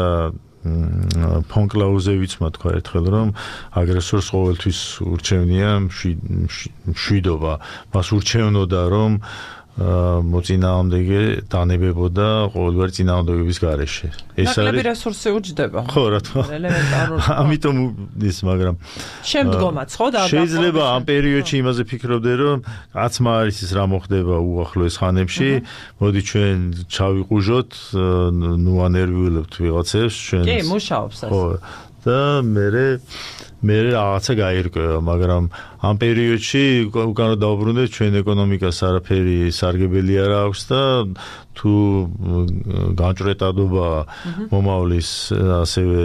ფონ კლაუზევიცმა თქვა ერთხელ რომ აგრესორს ყოველთვის ურჩევნია მშვიდობა. მას ურჩევნოდა რომ მოწინააღმდეგე დანებებოდა ყოველგვარი წინააღმდეგობის გარეშე. ეს არის ნაკლები რესურსი უჯდება. ხო, რა თქმა უნდა. ამიტომ ის, მაგრამ შემდგომაც ხო და შეიძლება ამ პერიოდში იმაზე ფიქრობდე რომ კაცმა არის ის რა მოხდება უახლოეს ხანებში, მოდი ჩვენ ჩავიყუჟოთ, ნუ ანერვიულებთ ვიღაცებს, ჩვენ კი, მუშაობს ეს. ხო, და მე მე რაღაცა გაირკვევა, მაგრამ ამ პერიოდში უკან დაუბრუნდეთ ჩვენ ეკონომიკას არაფერი სარგებელი არ აქვს და თუ განჭრეტადობა მომავლის ასევე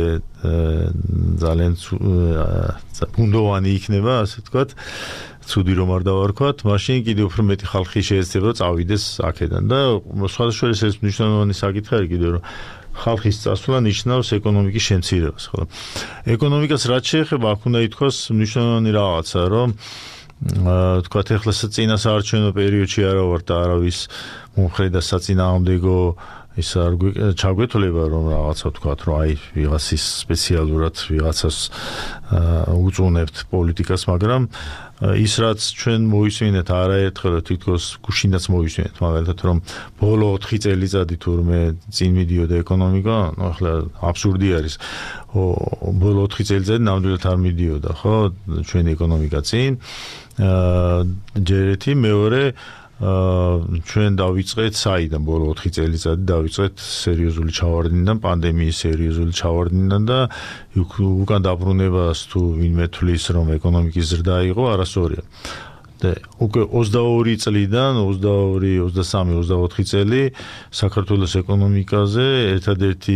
ძალიან ბუნდოვანი იქნება, ასე ვთქვათ, ცუდი რომ არ დავარქვათ, მაშინ კიდევ უფრო მეტი ხალხი შეეცდება წავიდეს აქედან და სხვადასხვა ეს მნიშვნელოვანი საკითხი არის კიდევ რომ ხალხის წასვლა ნიშნავს ეკონომიკის შემცირებას, ხო? ეკონომიკას რაც შეეხება, აქ უნდა ითქვას მნიშვნელოვანი რაღაცა, რომ თქვათ ეხლა წინასაარჩევნო პერიოდში არა ვარ და არავის მომხრე და საწინააღმდეგო ის არ ჩაგვეთვლება რომ რაღაცა ვთქვათ, რომ აი ვიღაცის სპეციალურად ვიღაცას უწუნებთ პოლიტიკას, მაგრამ ის რაც ჩვენ მოვისმინეთ არაერთხელ თითქოს გუშინაც მოვისმინეთ, მაგალითად რომ ბოლო ოთხი წელიწადი თურმე წინ მიდიოდა ეკონომიკა, ნუ ახლა აბსურდი არის. ბოლო ოთხი წელიწადი ნამდვილად არ მიდიოდა, ხო, ჩვენი ეკონომიკა წინ. ჯერ ერთი, მეორე ჩვენ დავიწყეთ საიდან ბოლო ოთხი წელიწადი დავიწყეთ სერიოზული ჩავარდნიდან, პანდემიის სერიოზული ჩავარდნიდან და უკან დაბრუნებას თუ ვინმე თვლის რომ ეკონომიკის ზრდა იყო არასწორია. და უკვე ოცდაორი წლიდან ოცდაორი, ოცდასამი, ოცდაოთხი წელი საქართველოს ეკონომიკაზე ერთადერთი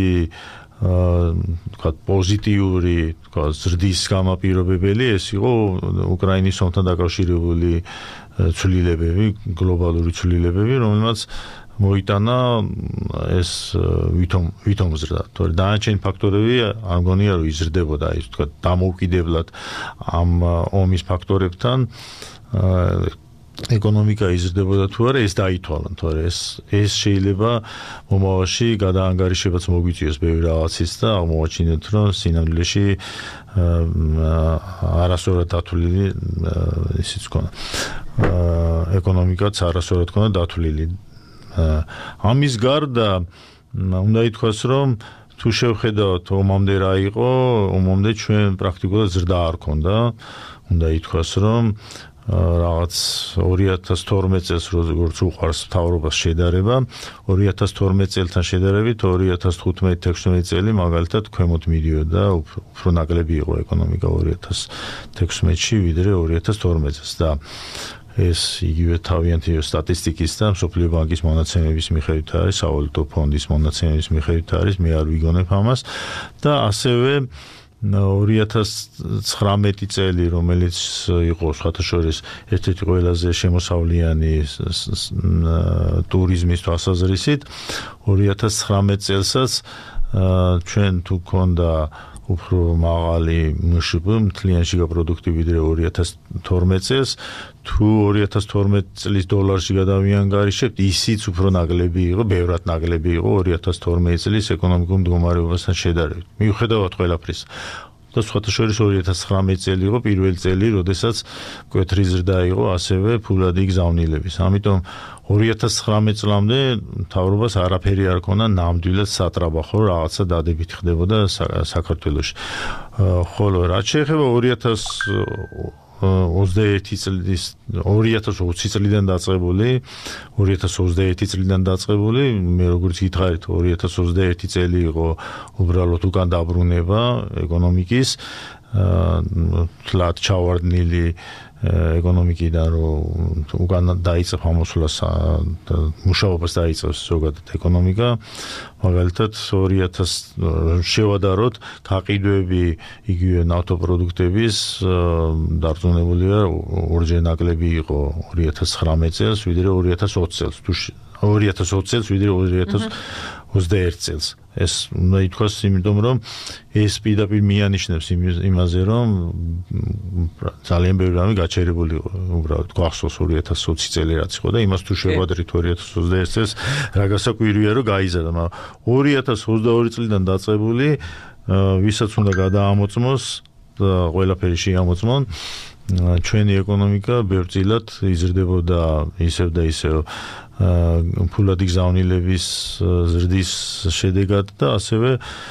თქვა პოზიტიური თქვა ზრდის გამაპირობებელი ეს იყო უკრაინის ომთან დაკავშირებული ცვლილებები, გლობალური ცვლილებები, რომელმაც მოიტანა ეს ვითომ ვითომ ზრდა. თორე დანარჩენი ფაქტორები არ მგონია რომ იზრდებოდა, ის თქვა დამოუკიდებლად ამ ომის ფაქტორებთან ეკონომიკა იზრდებოდა თუ არა, ეს დაითვალა, თორე ეს ეს შეიძლება მომავალში გადაანგარიშებაც მოგვიწვიოს ბევრი რაღაცის და აღმოაჩინოთ რომ სინამდვილეში არასწორად დათვლილი ისიც ქონა ეკონომიკაც არასწორად ქონა დათვლილი. ამის გარდა უნდა ითქვას რომ თუ შევხედავთ ომამდე რა იყო, ომამდე ჩვენ პრაქტიკულად ზრდა არ ქონდა. უნდა ითქვას რომ რაღაც ორი ათას თორმეტ წელს როგორც უყარს მთავრობას შედარება, ორი ათას თორმეტ წელთან შედარებით ორი ათას თხუთმეტი თექვსმეტი წელი მაგალითად ქვემოთ მიდიოდა, უფრო ნაკლები იყო ეკონომიკა ორი ათას თექვსმეტში ვიდრე ორი ათას თორმეტს და ეს იგივე თავიანთი სტატისტიკის და მსოფლიო ბანკის მონაცემების მიხედვით არის, სავალუტო ფონდის მონაცემების მიხედვით არის, მე არ ვიგონებ ამას და ასევე ორი ათას ცხრამეტი წელი, რომელიც იყო სხვათა შორის ერთ-ერთი ყველაზე შემოსავლიანი ტურიზმის თვალსაზრისით, ორი ათას ცხრამეტ წელსაც ჩვენ თუ გქონდა უფრო მაღალი მშპ მთლიანი შიგა პროდუქტი ვიდრე ორი ათას თორმეტ წელს, თუ ორი ათას თორმეტ წლის დოლარში გადავიანგარიშებთ, ისიც უფრო ნაკლები იყო, ბევრად ნაკლები იყო ორი ათას თორმეტი წლის ეკონომიკურ მდგომარეობასთან შედარებით. მიუხედავად ყველაფრის და სხვათა შორის ორი ათას ცხრამეტი წელი იყო პირველი წელი, როდესაც მკვეთრი ზრდა იყო ასევე ფულადი გზავნილების. ამიტომ ორი ათას ცხრამეტ წლამდე მთავრობას არაფერი არ ქონა ნამდვილად სატრაბახო რაღაცა დადებით ხდებოდა საქართველოში. ხოლო რაც შეეხება ორი ათას ოცდაერთი წლის ორი ათას ოცი წლიდან დაწყებული, ორი ათას ოცდაერთი წლიდან დაწყებული, მე როგორც გითხარით, ორი ათას ოცდაერთი წელი იყო უბრალოდ უკან დაბრუნება ეკონომიკის, თლად ჩავარდნილი ეკონომიკიდან რომ უკან დაიწყო ამოსვლას მუშაობას დაიწყოს ზოგადად ეკონომიკა, მაგალითად ორი ათას შევადაროთ გაყიდვები იგივე ნავთობპროდუქტების დარწმუნებულია ორჯერ ნაკლები იყო ორი ათას ცხრამეტ წელს ვიდრე ორი ათას ოცი წელს, თუ ორი ათას ოცი წელს ვიდრე ორი ათას ოცდაერთი წელს. ეს უნდა ითქვას, იმიტომ რომ ეს პირდაპირ მიანიშნებს იმაზე, რომ ძალიან ბევრი რამე გაჩერებული იყო. უბრალოდ გვახსოვს ორი ათას ოცი წელი რაც იყო და იმას თუ შევადრით ორი ათას ოცდაერთი წელს, რა გასაკვირია რომ გაიზარდა, მაგრამ ორი ათას ოცდაორი წლიდან დაწყებული, ვისაც უნდა გადაამოწმოს და ყველაფერი შეამოწმონ, ჩვენი ეკონომიკა ბევრწილად იზრდებოდა ისევ და ისევ ფულადი გზავნილების ზრდის შედეგად და ასევე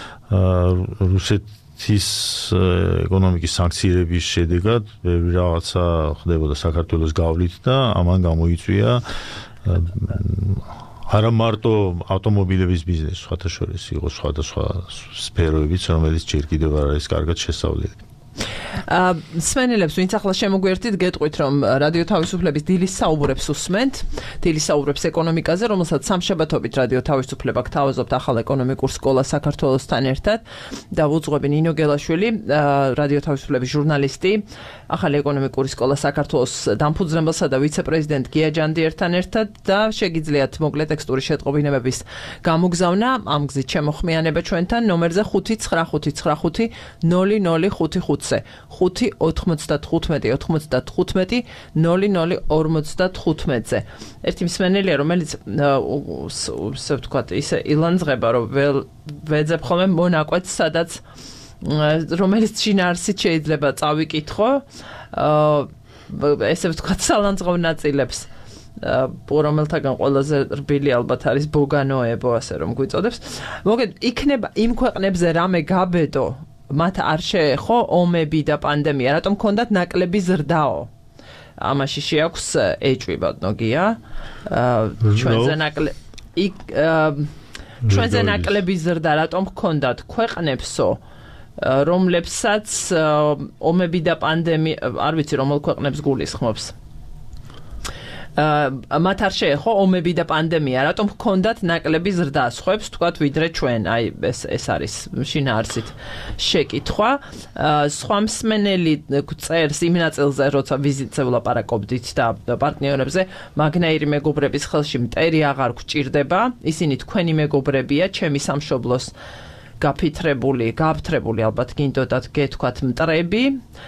რუსეთის ეკონომიკის სანქციების შედეგად ბევრი რაღაცა ხდებოდა საქართველოს გავლით და ამან გამოიწვია არა მარტო ავტომობილების ბიზნესი, სხვათა შორის იყო სხვადასხვა სფეროებიც, რომელიც ჯერ კიდევ არ არის კარგად შესწავლილი. სმენელებს ვინც ახლა შემოგვერთით გეტყვით რომ რადიო თავისუფლების დილის საუბრებს უსმენთ დილის საუბრებს ეკონომიკაზე რომელსაც სამშაბათობით რადიო თავისუფლება გთავაზობთ ახალ ეკონომიკურ სკოლას საქართველოსთან ერთად და ვუძღვები ნინო გელაშვილი რადიო თავისუფლების ჟურნალისტი ახალი ეკონომიკური სკოლა საქართველოს დამფუძნებელსა და ვიცე-პრეზიდენტ გია ჯანდიერთან ერთად და შეგიძლიათ მოკლე ტექსტური შეტყობინებების გამოგზავნა ამ გზით შემოხმიანება ჩვენთან ნომერზე ხუთი ცხრა ხუთი ცხრა ხუთი ნული ნული ხუთი ხუთზე ხუთი ოთხმოცდათხუთმეტი ოთხმოცდათხუთმეტი ნული ნული ორმოცდათხუთმეტზე ერთი მსმენელია რომელიც ისე ვთქვათ ისე ილანძღება რომ ვეძებ ხოლმე მონაკვეთს სადაც რომელიც შინაარსით შეიძლება წავიკითხო ესე ვთქვათ სალანძღავ ნაწილებს რომელთაგან ყველაზე რბილი ალბათ არის ბოგანოებო ასე რომ გვიწოდებს მოგეთ იქნება იმ ქვეყნებზე რამე გაბედო მათ არ შეეხო ომები და პანდემია, რატომ ქონდათ ნაკლები ზრდაო? ამაში შეაქვს ეჭვი ბატონოგია. ჩვენზე ნაკლები ჩვენზე ნაკლები ზრდა რატომ ქონდათ ქვეყნებსო, რომლებსაც ომები და პანდემია, არ ვიცი რომელ ქვეყნებს გულისხმობს. მათ არ შეეხო ომები და პანდემია, რატომ ჰქონდათ ნაკლები ზრდა სხვებს თქვათ ვიდრე ჩვენ, აი ეს ეს არის შინაარსით შეკითხვა. სხვა მსმენელი წერს იმ ნაწილზე, როცა ვიზიტზე ვლაპარაკობდით და პარტნიორებზე, მაგნაირი მეგობრების ხელში მტერი აღარ გვჭირდება, ისინი თქვენი მეგობრებია, ჩემი სამშობლოს გაფითრებული, გაფთრებული ალბათ გინდოდათ გეთქვათ მტრები.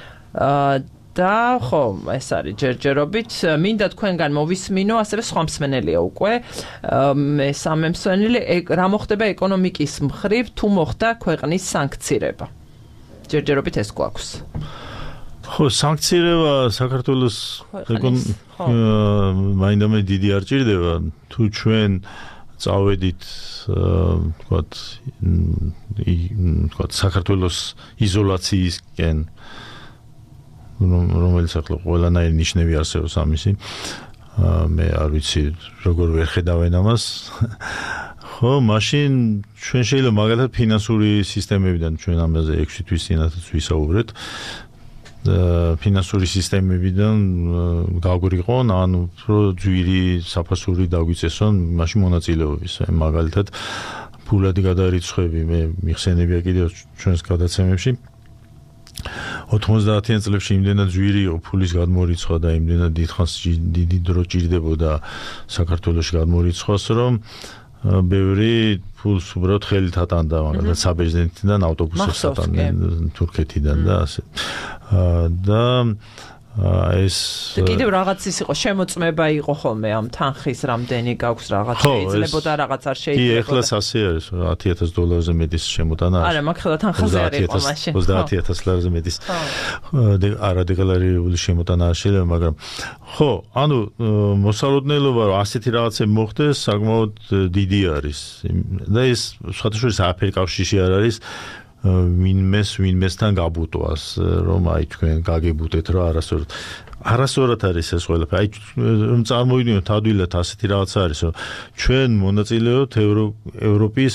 და ხო, ეს არის ჯერჯერობით. მინდა თქვენგან მოვისმინო, ასევე სხვა მსმენელია უკვე. მესამე მსმენელი, რა მოხდება ეკონომიკის მხრივ, თუ მოხდა ქვეყნის სანქცირება. ჯერჯერობით ეს გვაქვს. ხო, სანქცირება საქართველოს მაინდამე დიდი არ ჭირდება, თუ ჩვენ წავედით, ვთქვათ, ვთქვათ, საქართველოს იზოლაციისკენ რომელიც ახლა ყველანაირი ნიშნები არსებობს ამისი. მე არ ვიცი როგორ ვერ ხედავენ ამას. ხო, მაშინ ჩვენ შეიძლება მაგალითად ფინანსური სისტემებიდან ჩვენ ამაზე ექვსი თვის წინათაც ვისაუბრეთ. ფინანსური სისტემებიდან გაგვირიყონ, ანუ უფრო ძვირი საფასური დაგვიწესონ მაშინ მონაწილეობის. მაგალითად ფულადი გადარიცხვები მე მიხსენებია კიდევ ჩვენს გადაცემებში. ოთხმოცდაათიან წლებში იმდენად ძვირი იყო ფულის გადმორიცხვა და იმდენად დიდხანს დიდი დრო ჭირდებოდა საქართველოში გადმორიცხვას, რომ ბევრი ფულს უბრალოდ ხელით ატანდა, მაგალითად საბერძნეთიდან ავტობუსებს ატანდნენ თურქეთიდან და ასე. და ეს კიდევ რაღაც ის იყო შემოწმება იყო ხოლმე ამ თანხის რამდენი გაქვს რაღაც შეიძლებოდა რაღაც არ შეიძლება. კი, ეხლაც ასე არის, ათი ათას დოლარზე მეტის შემოტანა არის. არა, მაგ ხელა თანხაზე არ იყო მაშინ. ოცდაათი ათას ლარზე მეტის არადეკლარირებული შემოტანა არ შეიძლება, მაგრამ ხო, ანუ მოსალოდნელობა რომ ასეთი რაღაცები მოხდეს, საკმაოდ დიდი არის. და ეს სხვათა შორის არაფერი კავშირში არ არის ვინმეს ვინმესთან გაბუტვას, რომ აი თქვენ გაგებუტეთ რა არასწორად. არასწორად არის ეს ყველაფერი. აი რომ წარმოვიდგინოთ ადვილად ასეთი რაღაც არის, რომ ჩვენ მონაწილეობთ ევროპის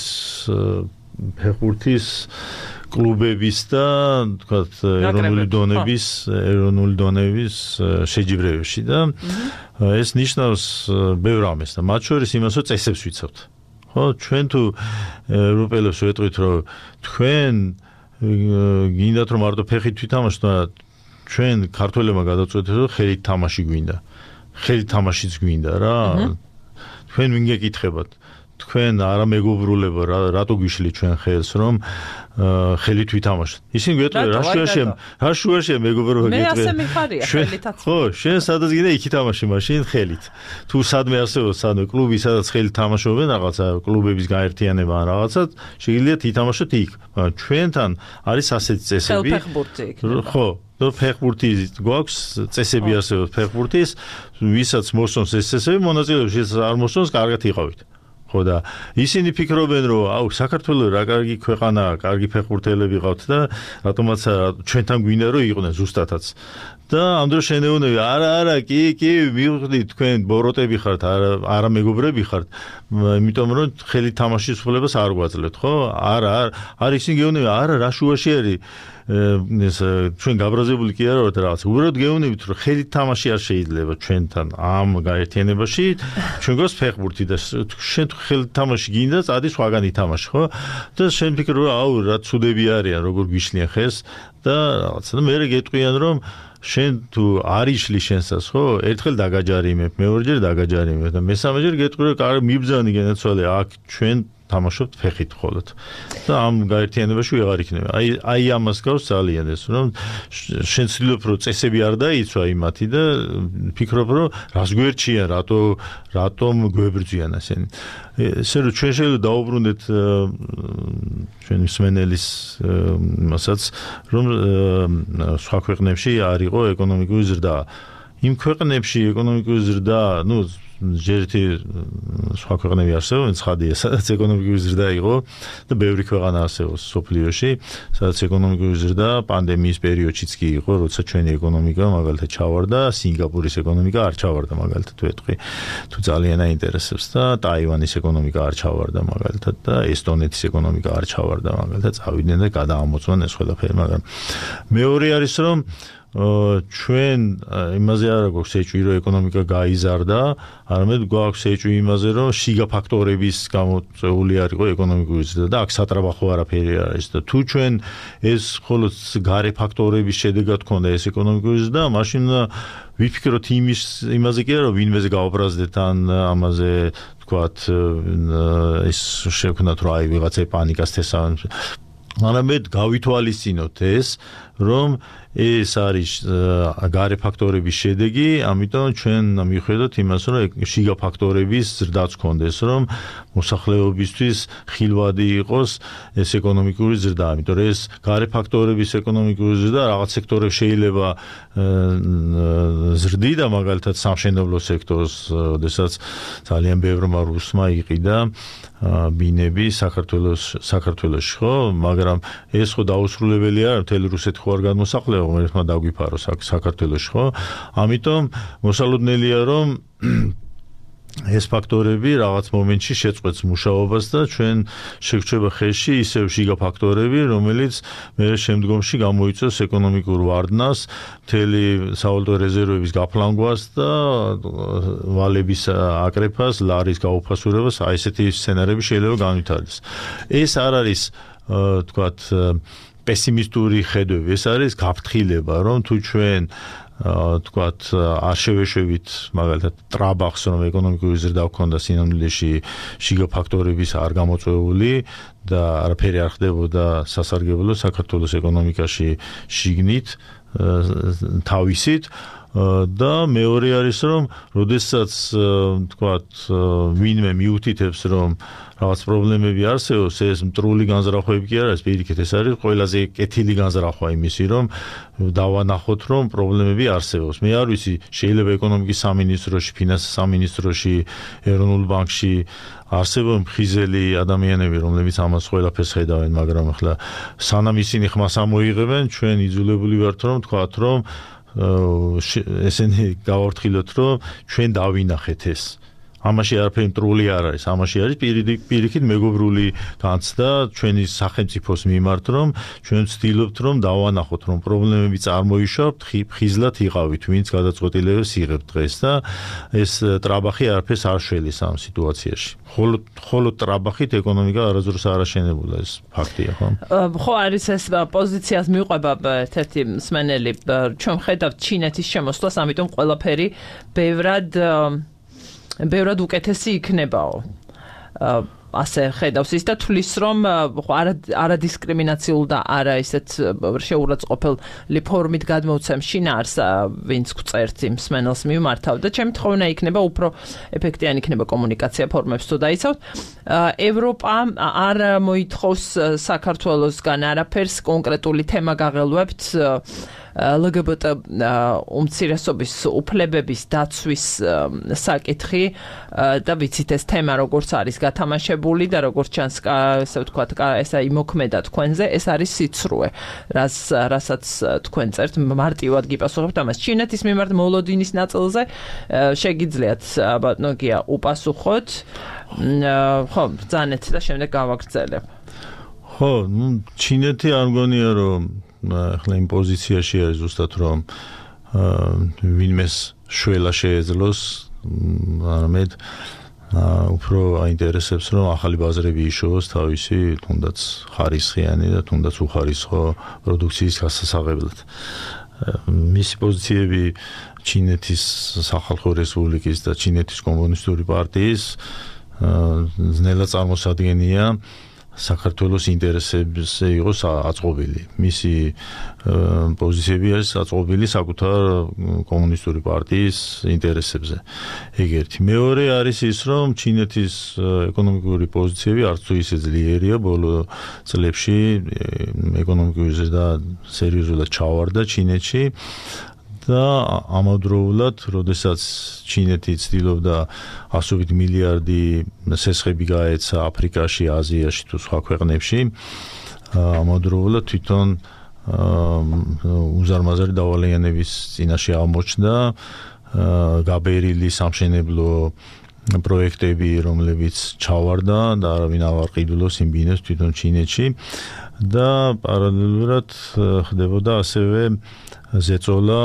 ფეხბურთის კლუბების და თქვათ ეროვნული დონების ეროვნული დონების შეჯიბრებებში და ეს ნიშნავს ბევრ რამეს და მათ შორის იმას, რომ წესებს ვიცავთ. ხო, ჩვენ თუ ევროპელებს ვეტყვით, რომ თქვენ გინდათ რომ მარტო ფეხით ვითამაშოთ, მაგრამ ჩვენ ქართველებმა გადავწყვეტეთ, რომ ხელით თამაში გვინდა. ხელით თამაშიც გვინდა რა. თქვენ ვინ გეკითხებათ? თქვენ არა მეგობრულება, რატო გიშლით ჩვენ ხელს, რომ ხელით ვითამაშოთ. ისინი გვეტყვიან, რა შუაშია, რა შუაშია მეგობრობა გეტყვიან. მე ასე მიხარია ხელითაც. ხო, შენ სადაც გინდა იქ ითამაში მაშინ ხელით. თუ სადმე არსებობს სადმე კლუბი, სადაც ხელით თამაშობენ რაღაცა კლუბების გაერთიანება ან რაღაცა, შეგიძლიათ ითამაშოთ იქ. ჩვენთან არის ასეთი წესები. ფეხბურთი იქნება. ხო, და ფეხბურთი გვაქვს, წესები არსებობს ფეხბურთის, ვისაც მოსწონს ეს წესები, მონაწილეობს, ვისაც არ მოსწონს, კარგად იყავით. ხო და ისინი ფიქრობენ, რომ აუ საქართველოს რა კარგი ქვეყანაა, კარგი ფეხბურთელები ყავთ და რატომაც ჩვენთან გვინდა რომ იყვნენ ზუსტათაც. და ამ დროს შენეუნები არა არა კი კი მივხვდით თქვენ ბოროტები ხართ არა არა მეგობრები ხართ იმიტომ რომ ხელი თამაშის უფლებას არ გვაძლევთ ხო არა არა ისინი გეუბნები არა რა შუაში არის ეს ჩვენ გაბრაზებული კი არა ვართ რაღაც უბრალოდ გეუბნებით რომ ხელი თამაში არ შეიძლება ჩვენთან ამ გაერთიანებაში ჩვენ გვაქვს ფეხბურთი და შენ ხელი თამაში გინდა წადი სხვაგან ითამაში ხო და შენ ფიქრობ აუ რა ცუდები არიან როგორ გიშლიან ხეს და რაღაცა და მე გეტყვიან რომ შენ თუ არ იშლი შენსას ხო ერთხელ დაგაჯარიმებ მეორეჯერ დაგაჯარიმებ და მესამეჯერ გეტყვი რომ კარგი მიბძანი გენაცვალე აქ ჩვენ თამაშობთ ფეხით ხოლოდ და ამ გაერთიანებაში ვეღარ იქნება აი აი ამას გავს ძალიან ეს რომ შენ ცდილობ რომ წესები არ დაიცვა იმათი და ფიქრობ რომ რას გვერჩიან რატო რატომ გვებრძვიან ესენი ესე რომ ჩვენ შეიძლება დაუბრუნდეთ ჩვენი მსმენელის მასაც რომ სხვა ქვეყნებში არ იყო ეკონომიკური ზრდა იმ ქვეყნებში ეკონომიკური ზრდა ნუ ჯერეთი სხვა ქვეყნები არსებობენ ცხადია სადაც ეკონომიკური ზრდა იყო და ბევრი ქვეყანა არსებობს სოფლიოში სადაც ეკონომიკური ზრდა პანდემიის პერიოდშიც კი იყო როცა ჩვენი ეკონომიკა მაგალითად ჩავარდა სინგაპურის ეკონომიკა არ ჩავარდა მაგალითად ვეთქვი თუ ძალიან აინტერესებს და ტაივანის ეკონომიკა არ ჩავარდა მაგალითად და ესტონეთის ეკონომიკა არ ჩავარდა მაგალითად წავიდნენ და გადაამოწმდნენ ეს ყველაფერი მაგრამ მეორე არის რომ ჩვენ იმაზე არ გვაქვს ეჭვი რომ ეკონომიკა გაიზარდა, არამედ გვაქვს ეჭვი იმაზე რომ შიგა ფაქტორების გამოწვეული არ იყო ეკონომიკური ზრდა და აქ სატრაბახო არაფერი არ არის და თუ ჩვენ ეს მხოლოდ გარე ფაქტორების შედეგად ქონდა ეს ეკონომიკური ზრდა, მაშინ ვიფიქროთ იმის იმაზე კი არა რომ ვინმეზე გავაბრაზდეთ ან ამაზე თქვათ ეს შექმნათ რომ აი ვიღაცა პანიკას თესავენ არამედ გავითვალისწინოთ ეს რომ ეს არის გარე ფაქტორების შედეგი, ამიტომ ჩვენ მივხვდეთ იმას, რომ შიგა ფაქტორების ზრდაც ქონდეს, რომ მოსახლეობისთვის ხილვადი იყოს ეს ეკონომიკური ზრდა, ამიტომ ეს გარე ფაქტორების ეკონომიკური ზრდა რაღაც სექტორებში შეიძლება ზრდიდა, მაგალითად სამშენებლო სექტორს, ოდესაც ძალიან ბევრმა რუსმა იყიდა ბინები საქართველოს საქართველოში, ხო, მაგრამ ეს ხო დაუსრულებელი არა, მთელი რუსეთი ხო არ გადმოსახლეო ერთმა დაგვიფარო საქართველოში, ხო? ამიტომ მოსალოდნელია რომ ეს ფაქტორები რაღაც მომენტში შეწყვეტს მუშაობას და ჩვენ შეგრჩება ხელში ისევ შიგა ფაქტორები, რომელიც მე შემდგომში გამოიწვევს ეკონომიკურ ვარდნას, მთელი სავალუტო რეზერვების გაფლანგვას და ვალების აკრეფას, ლარის გაუფასურებას, აი ესეთი სცენარები შეიძლება განვითარდეს. ეს არ არის თქვათ პესიმისტური ხედვები, ეს არის გაფრთხილება, რომ თუ ჩვენ თქვათ არ შევეშვებით მაგალითად ტრაბახს, რომ ეკონომიკური ზრდა გქონდა სინამდვილეში შიგა ფაქტორების არ გამოწვეული და არაფერი არ ხდებოდა სასარგებლო საქართველოს ეკონომიკაში შიგნით თავისით და მეორე არის რომ როდესაც თქვათ ვინმე მიუთითებს რომ რაღაც პრობლემები არსებობს, ეს მტრული განზრახვები კი არ არის, პირიქით ეს არის ყველაზე კეთილი განზრახვა იმისი, რომ დავანახოთ, რომ პრობლემები არსებობს. მე არ ვიცი, შეიძლება ეკონომიკის სამინისტროში, ფინანსის სამინისტროში, ეროვნულ ბანკში არსებობენ მხიზელი ადამიანები, რომლებიც ამას ყველაფერს ხედავენ, მაგრამ ახლა სანამ ისინი ხმას ამოიღებენ, ჩვენ იძულებული ვართ რომ თქვათ, რომ ესენი გავართხილოთ, რომ ჩვენ დავინახეთ ეს. ამაში არაფერი მტრული არ არის, ამაში არის პირიქით მეგობრული განცდა ჩვენი სახელმწიფოს მიმართ, რომ ჩვენ ვცდილობთ, რომ დავანახოთ, რომ პრობლემები წარმოიშვათ, ხიზლად იყავით, ვინც გადაწყვეტილებებს იღებთ დღეს და ეს ტრაბახი არაფერს არ შველის ამ სიტუაციაში. ხოლო ხოლო ტრაბახით ეკონომიკა არასდროს არ აშენებულა, ეს ფაქტია, ხო? ხო, არის ეს პოზიციას მიყვება ერთ-ერთი მსმენელი, ჩვენ ხედავთ ჩინეთის შემოსვლას, ამიტომ ყველაფერი ბევრად ბევრად უკეთესი იქნებაო. ასე ხედავს ის და თulis რომ არა არა დისკრიმინაციულ და არა ისეთ შეურაცხყოფელი ფორმით გადმოვცემ შინაარს, ვინც გვწერთ იმ მსმენელს მიმართავ და ჩემი თხოვნა იქნება უფრო ეფექტიანი იქნება კომუნიკაცია ფორმებს თუ დაიცავთ. ევროპა არ მოითხოვს საქართველოსგან არაფერს, კონკრეტული თემა გაღელვებთ ლგბტ უმცირესობის უფლებების დაცვის საკითხი და ვიცით ეს თემა როგორც არის გათამაშებული და როგორც ჩანს ესე ვთქვათ ესა იმოქმედა თქვენზე ეს არის სიცრუე რას რასაც თქვენ წერთ მარტივად გიპასუხებთ ამას ჩინეთის მიმართ მოლოდინის ნაწილზე შეგიძლიათ ბატონო გია უპასუხოთ ხო ბრძანეთ და შემდეგ გავაგრძელებ ხო ნუ ჩინეთი არ მგონია რომ ახლა იმ პოზიციაში არის ზუსტად რომ ვინმეს შველა შეეძლოს არამედ უფრო აინტერესებს რომ ახალი ბაზრები იშოვოს თავისი თუნდაც ხარისხიანი და თუნდაც უხარისხო პროდუქციის გასასაღებლად მისი პოზიციები ჩინეთის სახალხო რესპუბლიკის და ჩინეთის კომუნისტური პარტიის ძნელად წარმოსადგენია საქართველოს ინტერესებზე იყოს აწყობილი. მისი პოზიციები არის აწყობილი საკუთარ კომუნისტური პარტიის ინტერესებზე. ეგ ერთი. მეორე არის ის, რომ ჩინეთის ეკონომიკური პოზიციები არც თუ ისე ძლიერია, ბოლო წლებში ეკონომიკური ზრდა სერიოზულად ჩავარდა ჩინეთში. და ამავდროულად, როდესაც ჩინეთი ცდილობდა ასობით მილიარდი სესხები გაეცა აფრიკაში, აზიაში თუ სხვა ქვეყნებში, ამავდროულად თვითონ უზარმაზარი დავალიანების წინაშე აღმოჩნდა გაბერილი სამშენებლო პროექტები, რომლებიც ჩავარდა და არავინ აღარ ყიდულობს იმ ბინებს თვითონ ჩინეთში და პარალელურად ხდებოდა ასევე ზეწოლა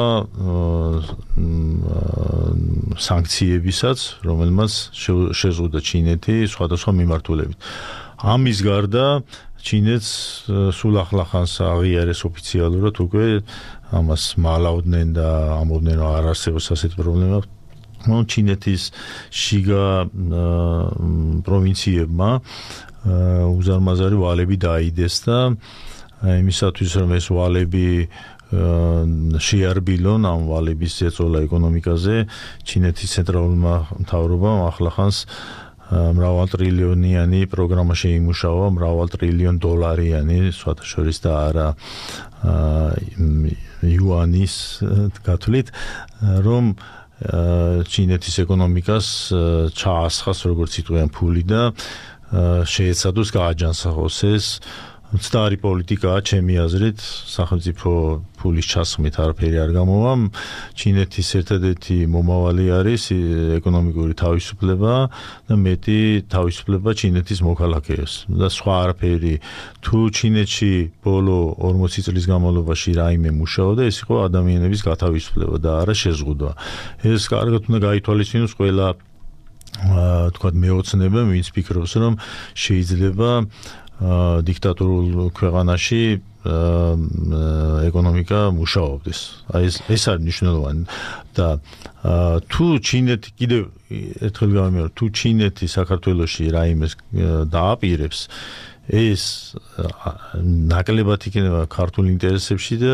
სანქციებისაც, რომელმაც შეზღუდა ჩინეთი სხვადასხვა მიმართულებით. ამის გარდა ჩინეთს სულ ახლახანს აღიარეს ოფიციალურად უკვე ამას მალავდნენ და ამბობდნენ რომ არ არსებობს ასეთი პრობლემა. ნუ ჩინეთის შიგა პროვინციებმა უზარმაზარი ვალები დაიდეს და იმისათვის რომ ეს ვალები შეარბილონ ამ ვალების ზეწოლა ეკონომიკაზე ჩინეთის ცენტრალურმა მთავრობამ ახლახანს მრავალტრილიონიანი პროგრამა შეიმუშავა მრავალტრილიონ დოლარიანი სხვათა შორის და არა იუანის გათვლით რომ ჩინეთის ეკონომიკას ჩაასხას როგორც იტყვიან ფული და შეეცადოს გააჯანსაღოს ეს მცდარი პოლიტიკაა ჩემი აზრით სახელმწიფო ფულის ჩასხმით არაფერი არ გამოვა ჩინეთის ერთადერთი მომავალი არის ეკონომიკური თავისუფლება და მეტი თავისუფლება ჩინეთის მოქალაქეებს და სხვა არაფერი თუ ჩინეთში ბოლო ორმოცი წლის განმავლობაში რაიმე მუშაობდა ეს იყო ადამიანების გათავისუფლება და არა შეზღუდვა ეს კარგად უნდა გაითვალისწინოს ყველა თქვა მეოცნება ვინც ფიქრობს რომ შეიძლება დიქტატურულ ქვეყანაში ეკონომიკა მუშაობდეს. აი ეს ეს არის მნიშვნელოვანი და თუ ჩინეთი კიდევ ერთხელ გამიმეორე თუ ჩინეთი საქართველოში რაიმეს დააპირებს ეს ნაკლებად იქნება ქართულ ინტერესებში და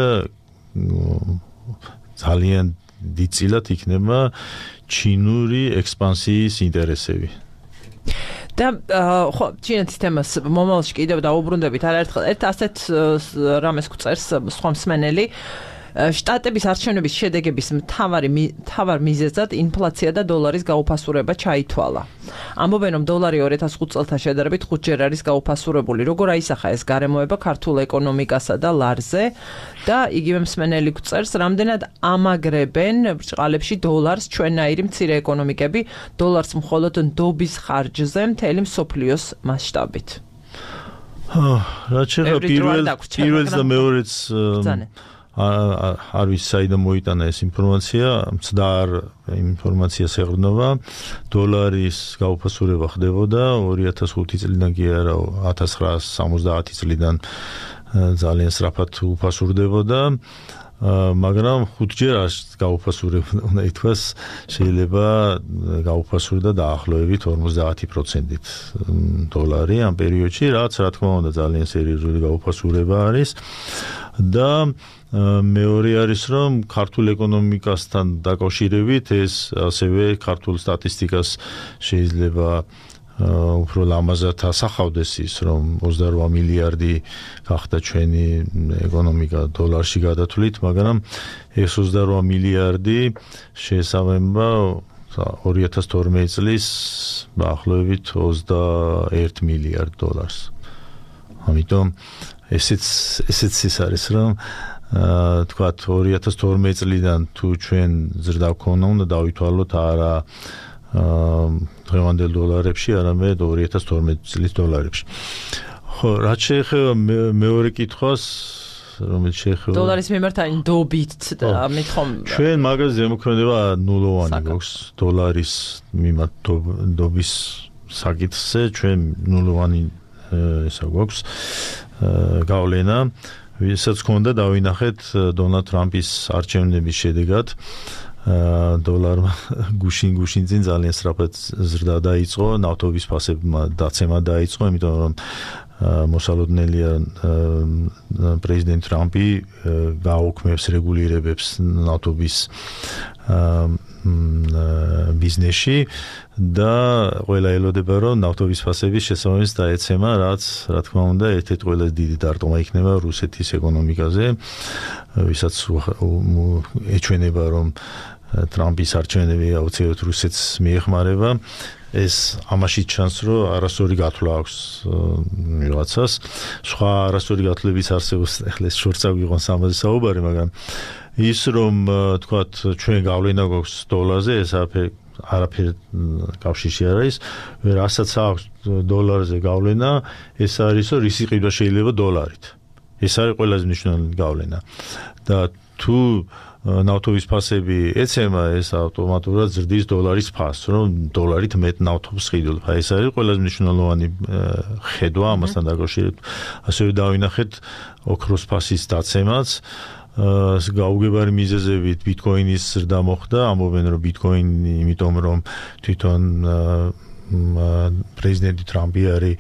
ძალიან დიდწილად იქნება ჩინური ექსპანსიის ინტერესები. და ხო ჩინეთის თემას მომავალში კიდევ დაუბრუნდებით არაერთხელ ერთ ასეთ რამეს გვწერს სხვა მსმენელი შტატების არჩევნების შედეგების მთავარი მთავარ მიზეზად ინფლაცია და დოლარის გაუფასურება ჩაითვალა. ამბობენ რომ დოლარი ორი ათას ხუთი წელთან შედარებით ხუთჯერ არის გაუფასურებული. როგორ აისახა ეს გარემოება ქართულ ეკონომიკასა და ლარზე და იგივე მსმენელი გვწერს რამდენად ამაგრებენ ბრჭყალებში დოლარს ჩვენნაირი მცირე ეკონომიკები დოლარს მხოლოდ ნდობის ხარჯზე მთელი მსოფლიოს მასშტაბით. რაც შეეხება პირველს და მეორეც არ ვიცი საიდან მოიტანა ეს ინფორმაცია, მცდარ ინფორმაციას ეყრდნობა, დოლარის გაუფასურება ხდებოდა ორი ათას ხუთი წლიდან კი არა ათას ცხრაასი სამოცდაათი წლიდან ძალიან სწრაფად უფასურდებოდა, მაგრამ ხუთჯერ არ გაუფასურებოდა, უნდა ითქვას, შეიძლება გაუფასურდა დაახლოებით ორმოცდაათი პროცენტით დოლარი ამ პერიოდში, რაც რა თქმა უნდა ძალიან სერიოზული გაუფასურება არის და მეორე არის რომ ქართულ ეკონომიკასთან დაკავშირებით ეს ასევე ქართულ სტატისტიკას შეიძლება უფრო ლამაზად ასახავდეს ის, რომ ოცდაოთხ მილიარდი გახდა ჩვენი ეკონომიკა დოლარში გადათვლით, მაგრამ ეს ოცდაოთხ მილიარდი შეესაბამება ორი ათას თორმეტი წლის დაახლოებით ოცდაერთი მილიარდ დოლარს. ამიტომ ესეც ესეც ის არის, რომ თქვათ ორი ათას თორმეტი წლიდან თუ ჩვენ ზრდა გქონდა, უნდა დავითვალოთ არა დღევანდელ დოლარებში, არამედ ორი ათას თორმეტი წლის დოლარებში. ხო, რაც შეეხება მეორე კითხვას, რომელიც შეეხება დოლარის მიმართ აი ნდობით მithom ჩვენ მაგაზე ზემოქმედება ნულოვანი გვაქვს დოლარის მიმართ ნდობის საკითხზე, ჩვენ ნულოვანი ესა გვაქვს გავლენა, ვისაც ჰქონდა დავინახეთ დონალდ ტრამპის არჩევნების შედეგად დოლარმა გუშინ გუშინ წინ ძალიან სწრაფად ზრდა დაიწყო, ნავთობის ფასებმა დაცემა დაიწყო, იმიტომ რომ მოსალოდნელია პრეზიდენტ ტრამპი გააუქმებს რეგულირებებს ნავთობის ბიზნესში და ყველა ელოდება, რომ ნავთობის ფასების შესაბამისად დაეცემა, რაც რა თქმა უნდა ერთ-ერთი ყველაზე დიდი დარტყმა იქნება რუსეთის ეკონომიკაზე, ვისაც ეჩვენება, რომ ტრამპის არჩევნები აუცილებლად რუსეთს მიეხმარება, ეს ამაში ჩანს, რომ არასწორი გათვლა აქვს ვიღაცას. სხვა არასწორი გათვლებიც არსებობს, ახლა ეს შორს აგვიღონ ამაზე საუბარი, მაგრამ ის რომ თქვათ ჩვენ გავლენა გვაქვს დოლარზე, ეს არაფერი კავშირში არ არის, რასაც აქვს დოლარზე გავლენა, ეს არის, რომ რისი ყიდვა შეიძლება დოლარით. ეს არის ყველაზე მნიშვნელოვანი გავლენა. და თუ ნავთობის ფასები ეცემა, ეს ავტომატურად ზრდის დოლარის ფასს, რომ დოლარით მეტ ნავთობს ყიდულ. აი ეს არის ყველაზე მნიშვნელოვანი ხედვა ამასთან დაკავშირებით. ასევე დავინახეთ ოქროს ფასის დაცემაც, გაუგებარი მიზეზებით ბიტკოინის ზრდა მოხდა, ამბობენ რომ ბიტკოინი იმიტომ რომ თვითონ პრეზიდენტი ტრამპი არის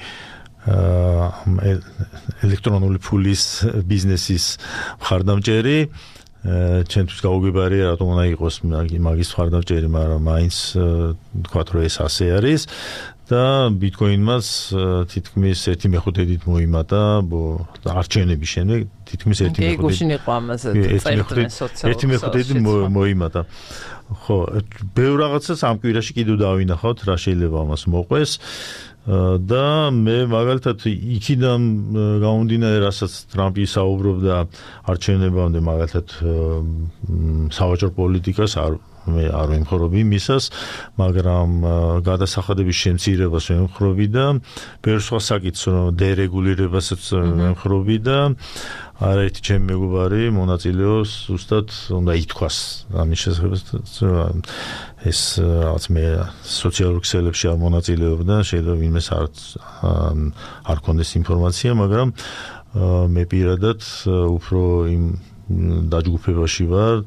ელექტრონული ფულის ბიზნესის მხარდამჭერი, ჩვენთვის გაუგებარია რატომ უნდა იყოს მაგის მხარდამჭერი, მაგრამ მაინც თქვათ რომ ეს ასე არის და ბიტკოინმაც თითქმის ერთი მეხუთედით მოიმატა არჩევნების შემდეგ, თითქმის ერთი მეხუთედით. გუშინ იყო ამაზე წერდნენ სოციალურ ერთი მეხუთედით მოიმატა. ხო, ბევრ რაღაცას ამ კვირაში კიდევ დავინახავთ, რა შეიძლება ამას მოყვეს. და მე მაგალითად იქიდან გამომდინარე, რასაც ტრამპი საუბრობდა არჩევნებამდე, მაგალითად სავაჭრო პოლიტიკას არ მე არ ვიმხრობი მისას, მაგრამ გადასახადების შემცირებას ვიმხრობი და ბევრ სხვა საკითხს, რომ დერეგულირებასაც ვიმხრობი და არაერთი ჩემი მეგობარი მონაწილეობს, ზუსტად უნდა ითქვას ამის შესახებ, ეს რაღაც მე სოციალურ ქსელებში არ მონაწილეობდა, შეიძლება ვინმეს არ არ ქონდეს ინფორმაცია, მაგრამ მე პირადად უფრო იმ დაჯგუფებაში ვარ,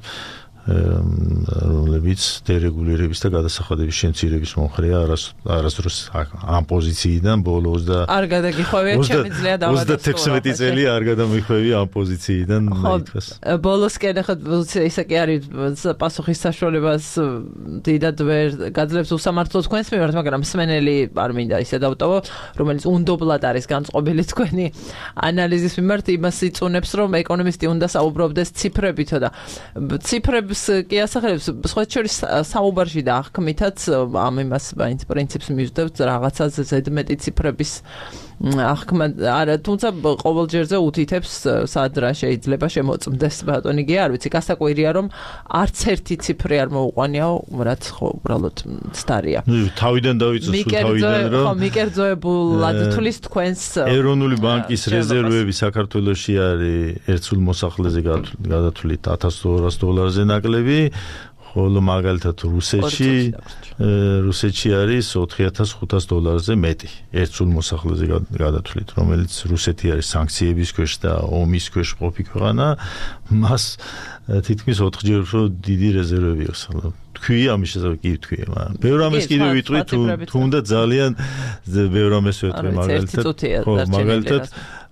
რომლებიც დერეგულირების და გადასახადების შემცირების მომხრეა, არასდროს ამ პოზიციიდან ბოლო არ გადაგიხვევია, შემიძლია დავადასტურებო. ოცდათექვსმეტი წელი არ გადამიხვევია ამ პოზიციიდან, ითქოს. ბოლოსკენ ახლა ისე კი არის, პასუხის საშუალებას დიდად ვერ გაძლევს უსამართლო თქვენს მიმართ, მაგრამ მსმენელი არ მინდა ისე დავტოვო, რომელიც უნდობლად არის განწყობილი თქვენი ანალიზის მიმართ, იმას იწუნებს, რომ ეკონომისტი უნდა საუბრობდეს ციფრებითო და ციფრებს კი ასახელებს სხვა შორის საუბარში და აღქმითაც ამ იმას პრინციპს მივსდევთ რაღაცაზე ზედმეტი ციფრების აღქმა არა, თუმცა ყოველ ჯერზე უთითებს სად რა შეიძლება შემოწმდეს ბატონი კი არ ვიცი, გასაკვირია რომ არც ერთი ციფრი არ მოუყვანიაო, რაც ხო უბრალოდ ცდარია. თავიდან დავიწო სულ თავიდან რომ ხო მიკერძოებულად თulis თქვენს ეროვნული ბანკის რეზერვები საქართველოში არის ერთ სულ მოსახლეზე გადათვლით ათას ორას დოლარზე ნაკლები, ხოლო მაგალითად რუსეთში რუსეთში არის ოთხი ათას ხუთას დოლარზე მეტი ერთ სულ მოსახლეზე გადათვლით, რომელიც რუსეთი არის სანქციების ქვეშ და ომის ქვეშ ყოფი ქვეყანა, მას თითქმის ოთხჯერ უფრო დიდი რეზერვები აქვს. თქვი ამის შესაძლოა კი თქვი, მაგრამ ბევრ ამას კიდევ ვიტყვი, თუ თუნდა ძალიან ბევრ ამას ვიტყვი, მაგალითად ხო მაგალითად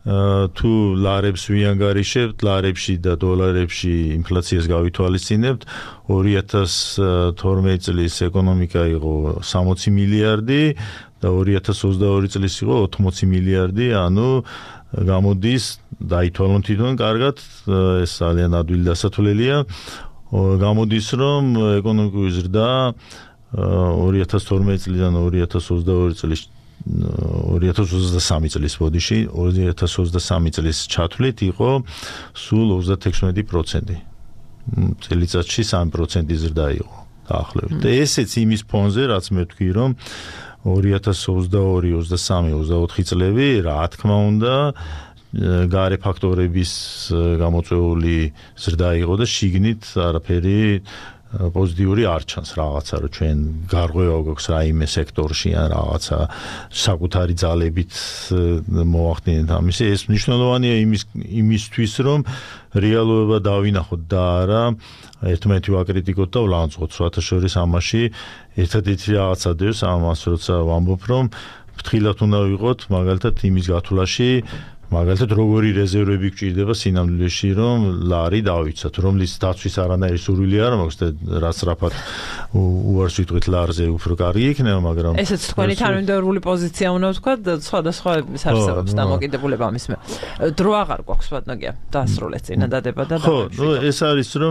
თუ ლარებს ვიანგარიშებთ, ლარებში და დოლარებში ინფლაციას გავითვალისწინებთ, ორი ათას თორმეტი წლის ეკონომიკა იყო სამოცი მილიარდი და ორი ათას ოცდაორი წლის იყო ოთხმოცი მილიარდი, ანუ გამოდის დაითვალონ თვითონ კარგად, ეს ძალიან ადვილი დასათვლელია. გამოდის რომ ეკონომიკური ზრდა ორი ათას თორმეტი წლიდან ორი ათას ოცდაორი წლის ორი ათას ოცდასამი წლის ბოდიში, ორი ათას ოცდასამი წლის ჩათვლით იყო სულ ოცდათექვსმეტი პროცენტი. წელიწადში სამი პროცენტი ზრდა იყო დაახლოებით. და ესეც იმის ფონზე, რაც მე ვთქვი, რომ ორი ათას ოცდაორი, ოცდასამი, ოცდაოთხი წლები, რა თქმა უნდა, გარე ფაქტორების გამოწვეული ზრდა იყო და შიგნით არაფერი პოზიტიური არ ჩანს რაღაცა, რომ ჩვენ გარღვევა გვაქვს რაიმე სექტორში ან რაღაცა საკუთარი ძალებით მოახდინეთ ამისი. ეს მნიშვნელოვანია იმის იმისთვის, რომ რეალობა დავინახოთ და არა ერთმანეთი ვაკრიტიკოთ და ვლანძღოთ. სხვათა შორის ამაში ერთადერთი რაღაცა დევს ამას, როცა ვამბობ, რომ ფრთხილად უნდა ვიყოთ მაგალითად იმის გათვლაში, მაგალითად როგორი რეზერვები გჭირდება სინამდვილეში, რომ ლარი დავიცოთ, რომლის დაცვის არანაირი სურვილი არ მაქვს და რაც რაფად უარს ვიტყვით ლარზე უფრო კარგი იქნება, მაგრამ ესეც თქვენი თანმიმდევრული პოზიცია უნდა ვთქვათ, სხვადასხვა არსებობს დამოკიდებულება ამის მე. დრო აღარ გვაქვს ბატონო, დაასრულეთ წინადადება და ხო, ნუ ეს არის რომ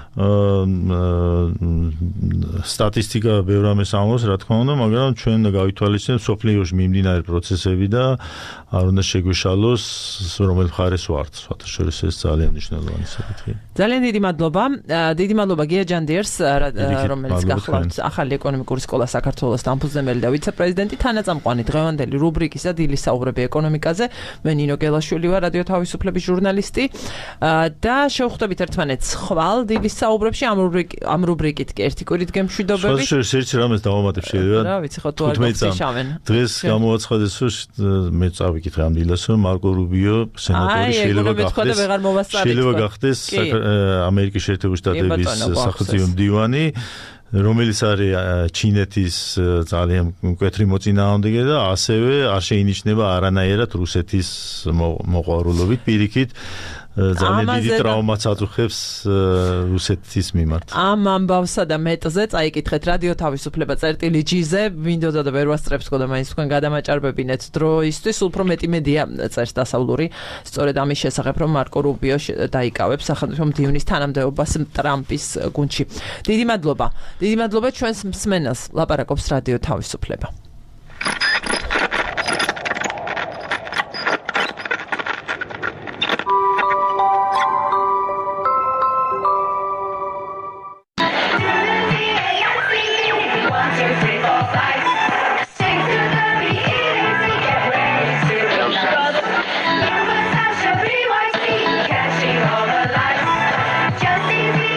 სტატისტიკა ბევრ ამას ამბობს, რა თქმა უნდა, მაგრამ ჩვენ გავითვალისწინებთ სოფლიოში მიმდინარე პროცესები და არ უნდა შეგვეშალოს რომელ მხარეს ვართ, სხვათა შორის ეს ძალიან მნიშვნელოვანი საკითხია. ძალიან დიდი მადლობა. დიდი მადლობა გია ჯანდიერს, რომელიც გახლავთ ახალი ეკონომიკური სკოლა საქართველოს დამფუძნებელი და ვიცე-პრეზიდენტი, თანაწამყვანი დღევანდელი რუბრიკისა დილის საუბრები ეკონომიკაზე. მე ნინო გელაშვილი ვარ, რადიო თავისუფლების ჟურნალისტი და შევხვდებით ერთმანეთს ხვალ დილის საუბრებში ამ რუბრიკით ამ რუბრიკით კი ერთი კვირით გემშვიდობებით. სხვათა შორის ერთი რამეს დავამატებ შეიძლება. რა ვიცი, ხო თუ არ გიხსნიან. დღეს გამოაცხადეს, რომ მე წავიკითხე ამ დილას, რომ მარკო რუბიო სენატორი შეიძლება გახდეს შეიძლება გახდეს ამერიკის შეერთებული შტატების სახელმწიფო მდივანი, რომელიც არის ჩინეთის ძალიან მკვეთრი მოწინააღმდეგე და ასევე არ შეინიშნება არანაირად რუსეთის მოყვარულობით, პირიქით ძალიან დიდი ტრავმაც აწუხებს რუსეთის მიმართ. ამ ამბავსა და მეტზე წაიკითხეთ რადიო თავისუფლება წერტილი ჯი-ზე, მინდოდა და ვერ ვასწრებს ხო და მაინც თქვენ გადამაჭარბებინეთ დროისთვის, უფრო მეტი მედია წერს დასავლური, სწორედ ამის შესახებ, რომ მარკო რუბიო დაიკავებს სახელმწიფო მდივნის თანამდებობას ტრამპის გუნდში. დიდი მადლობა. დიდი მადლობა ჩვენს მსმენელს, ლაპარაკობს რადიო თავისუფლება.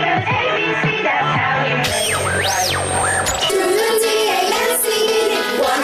One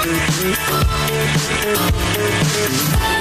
Thank you.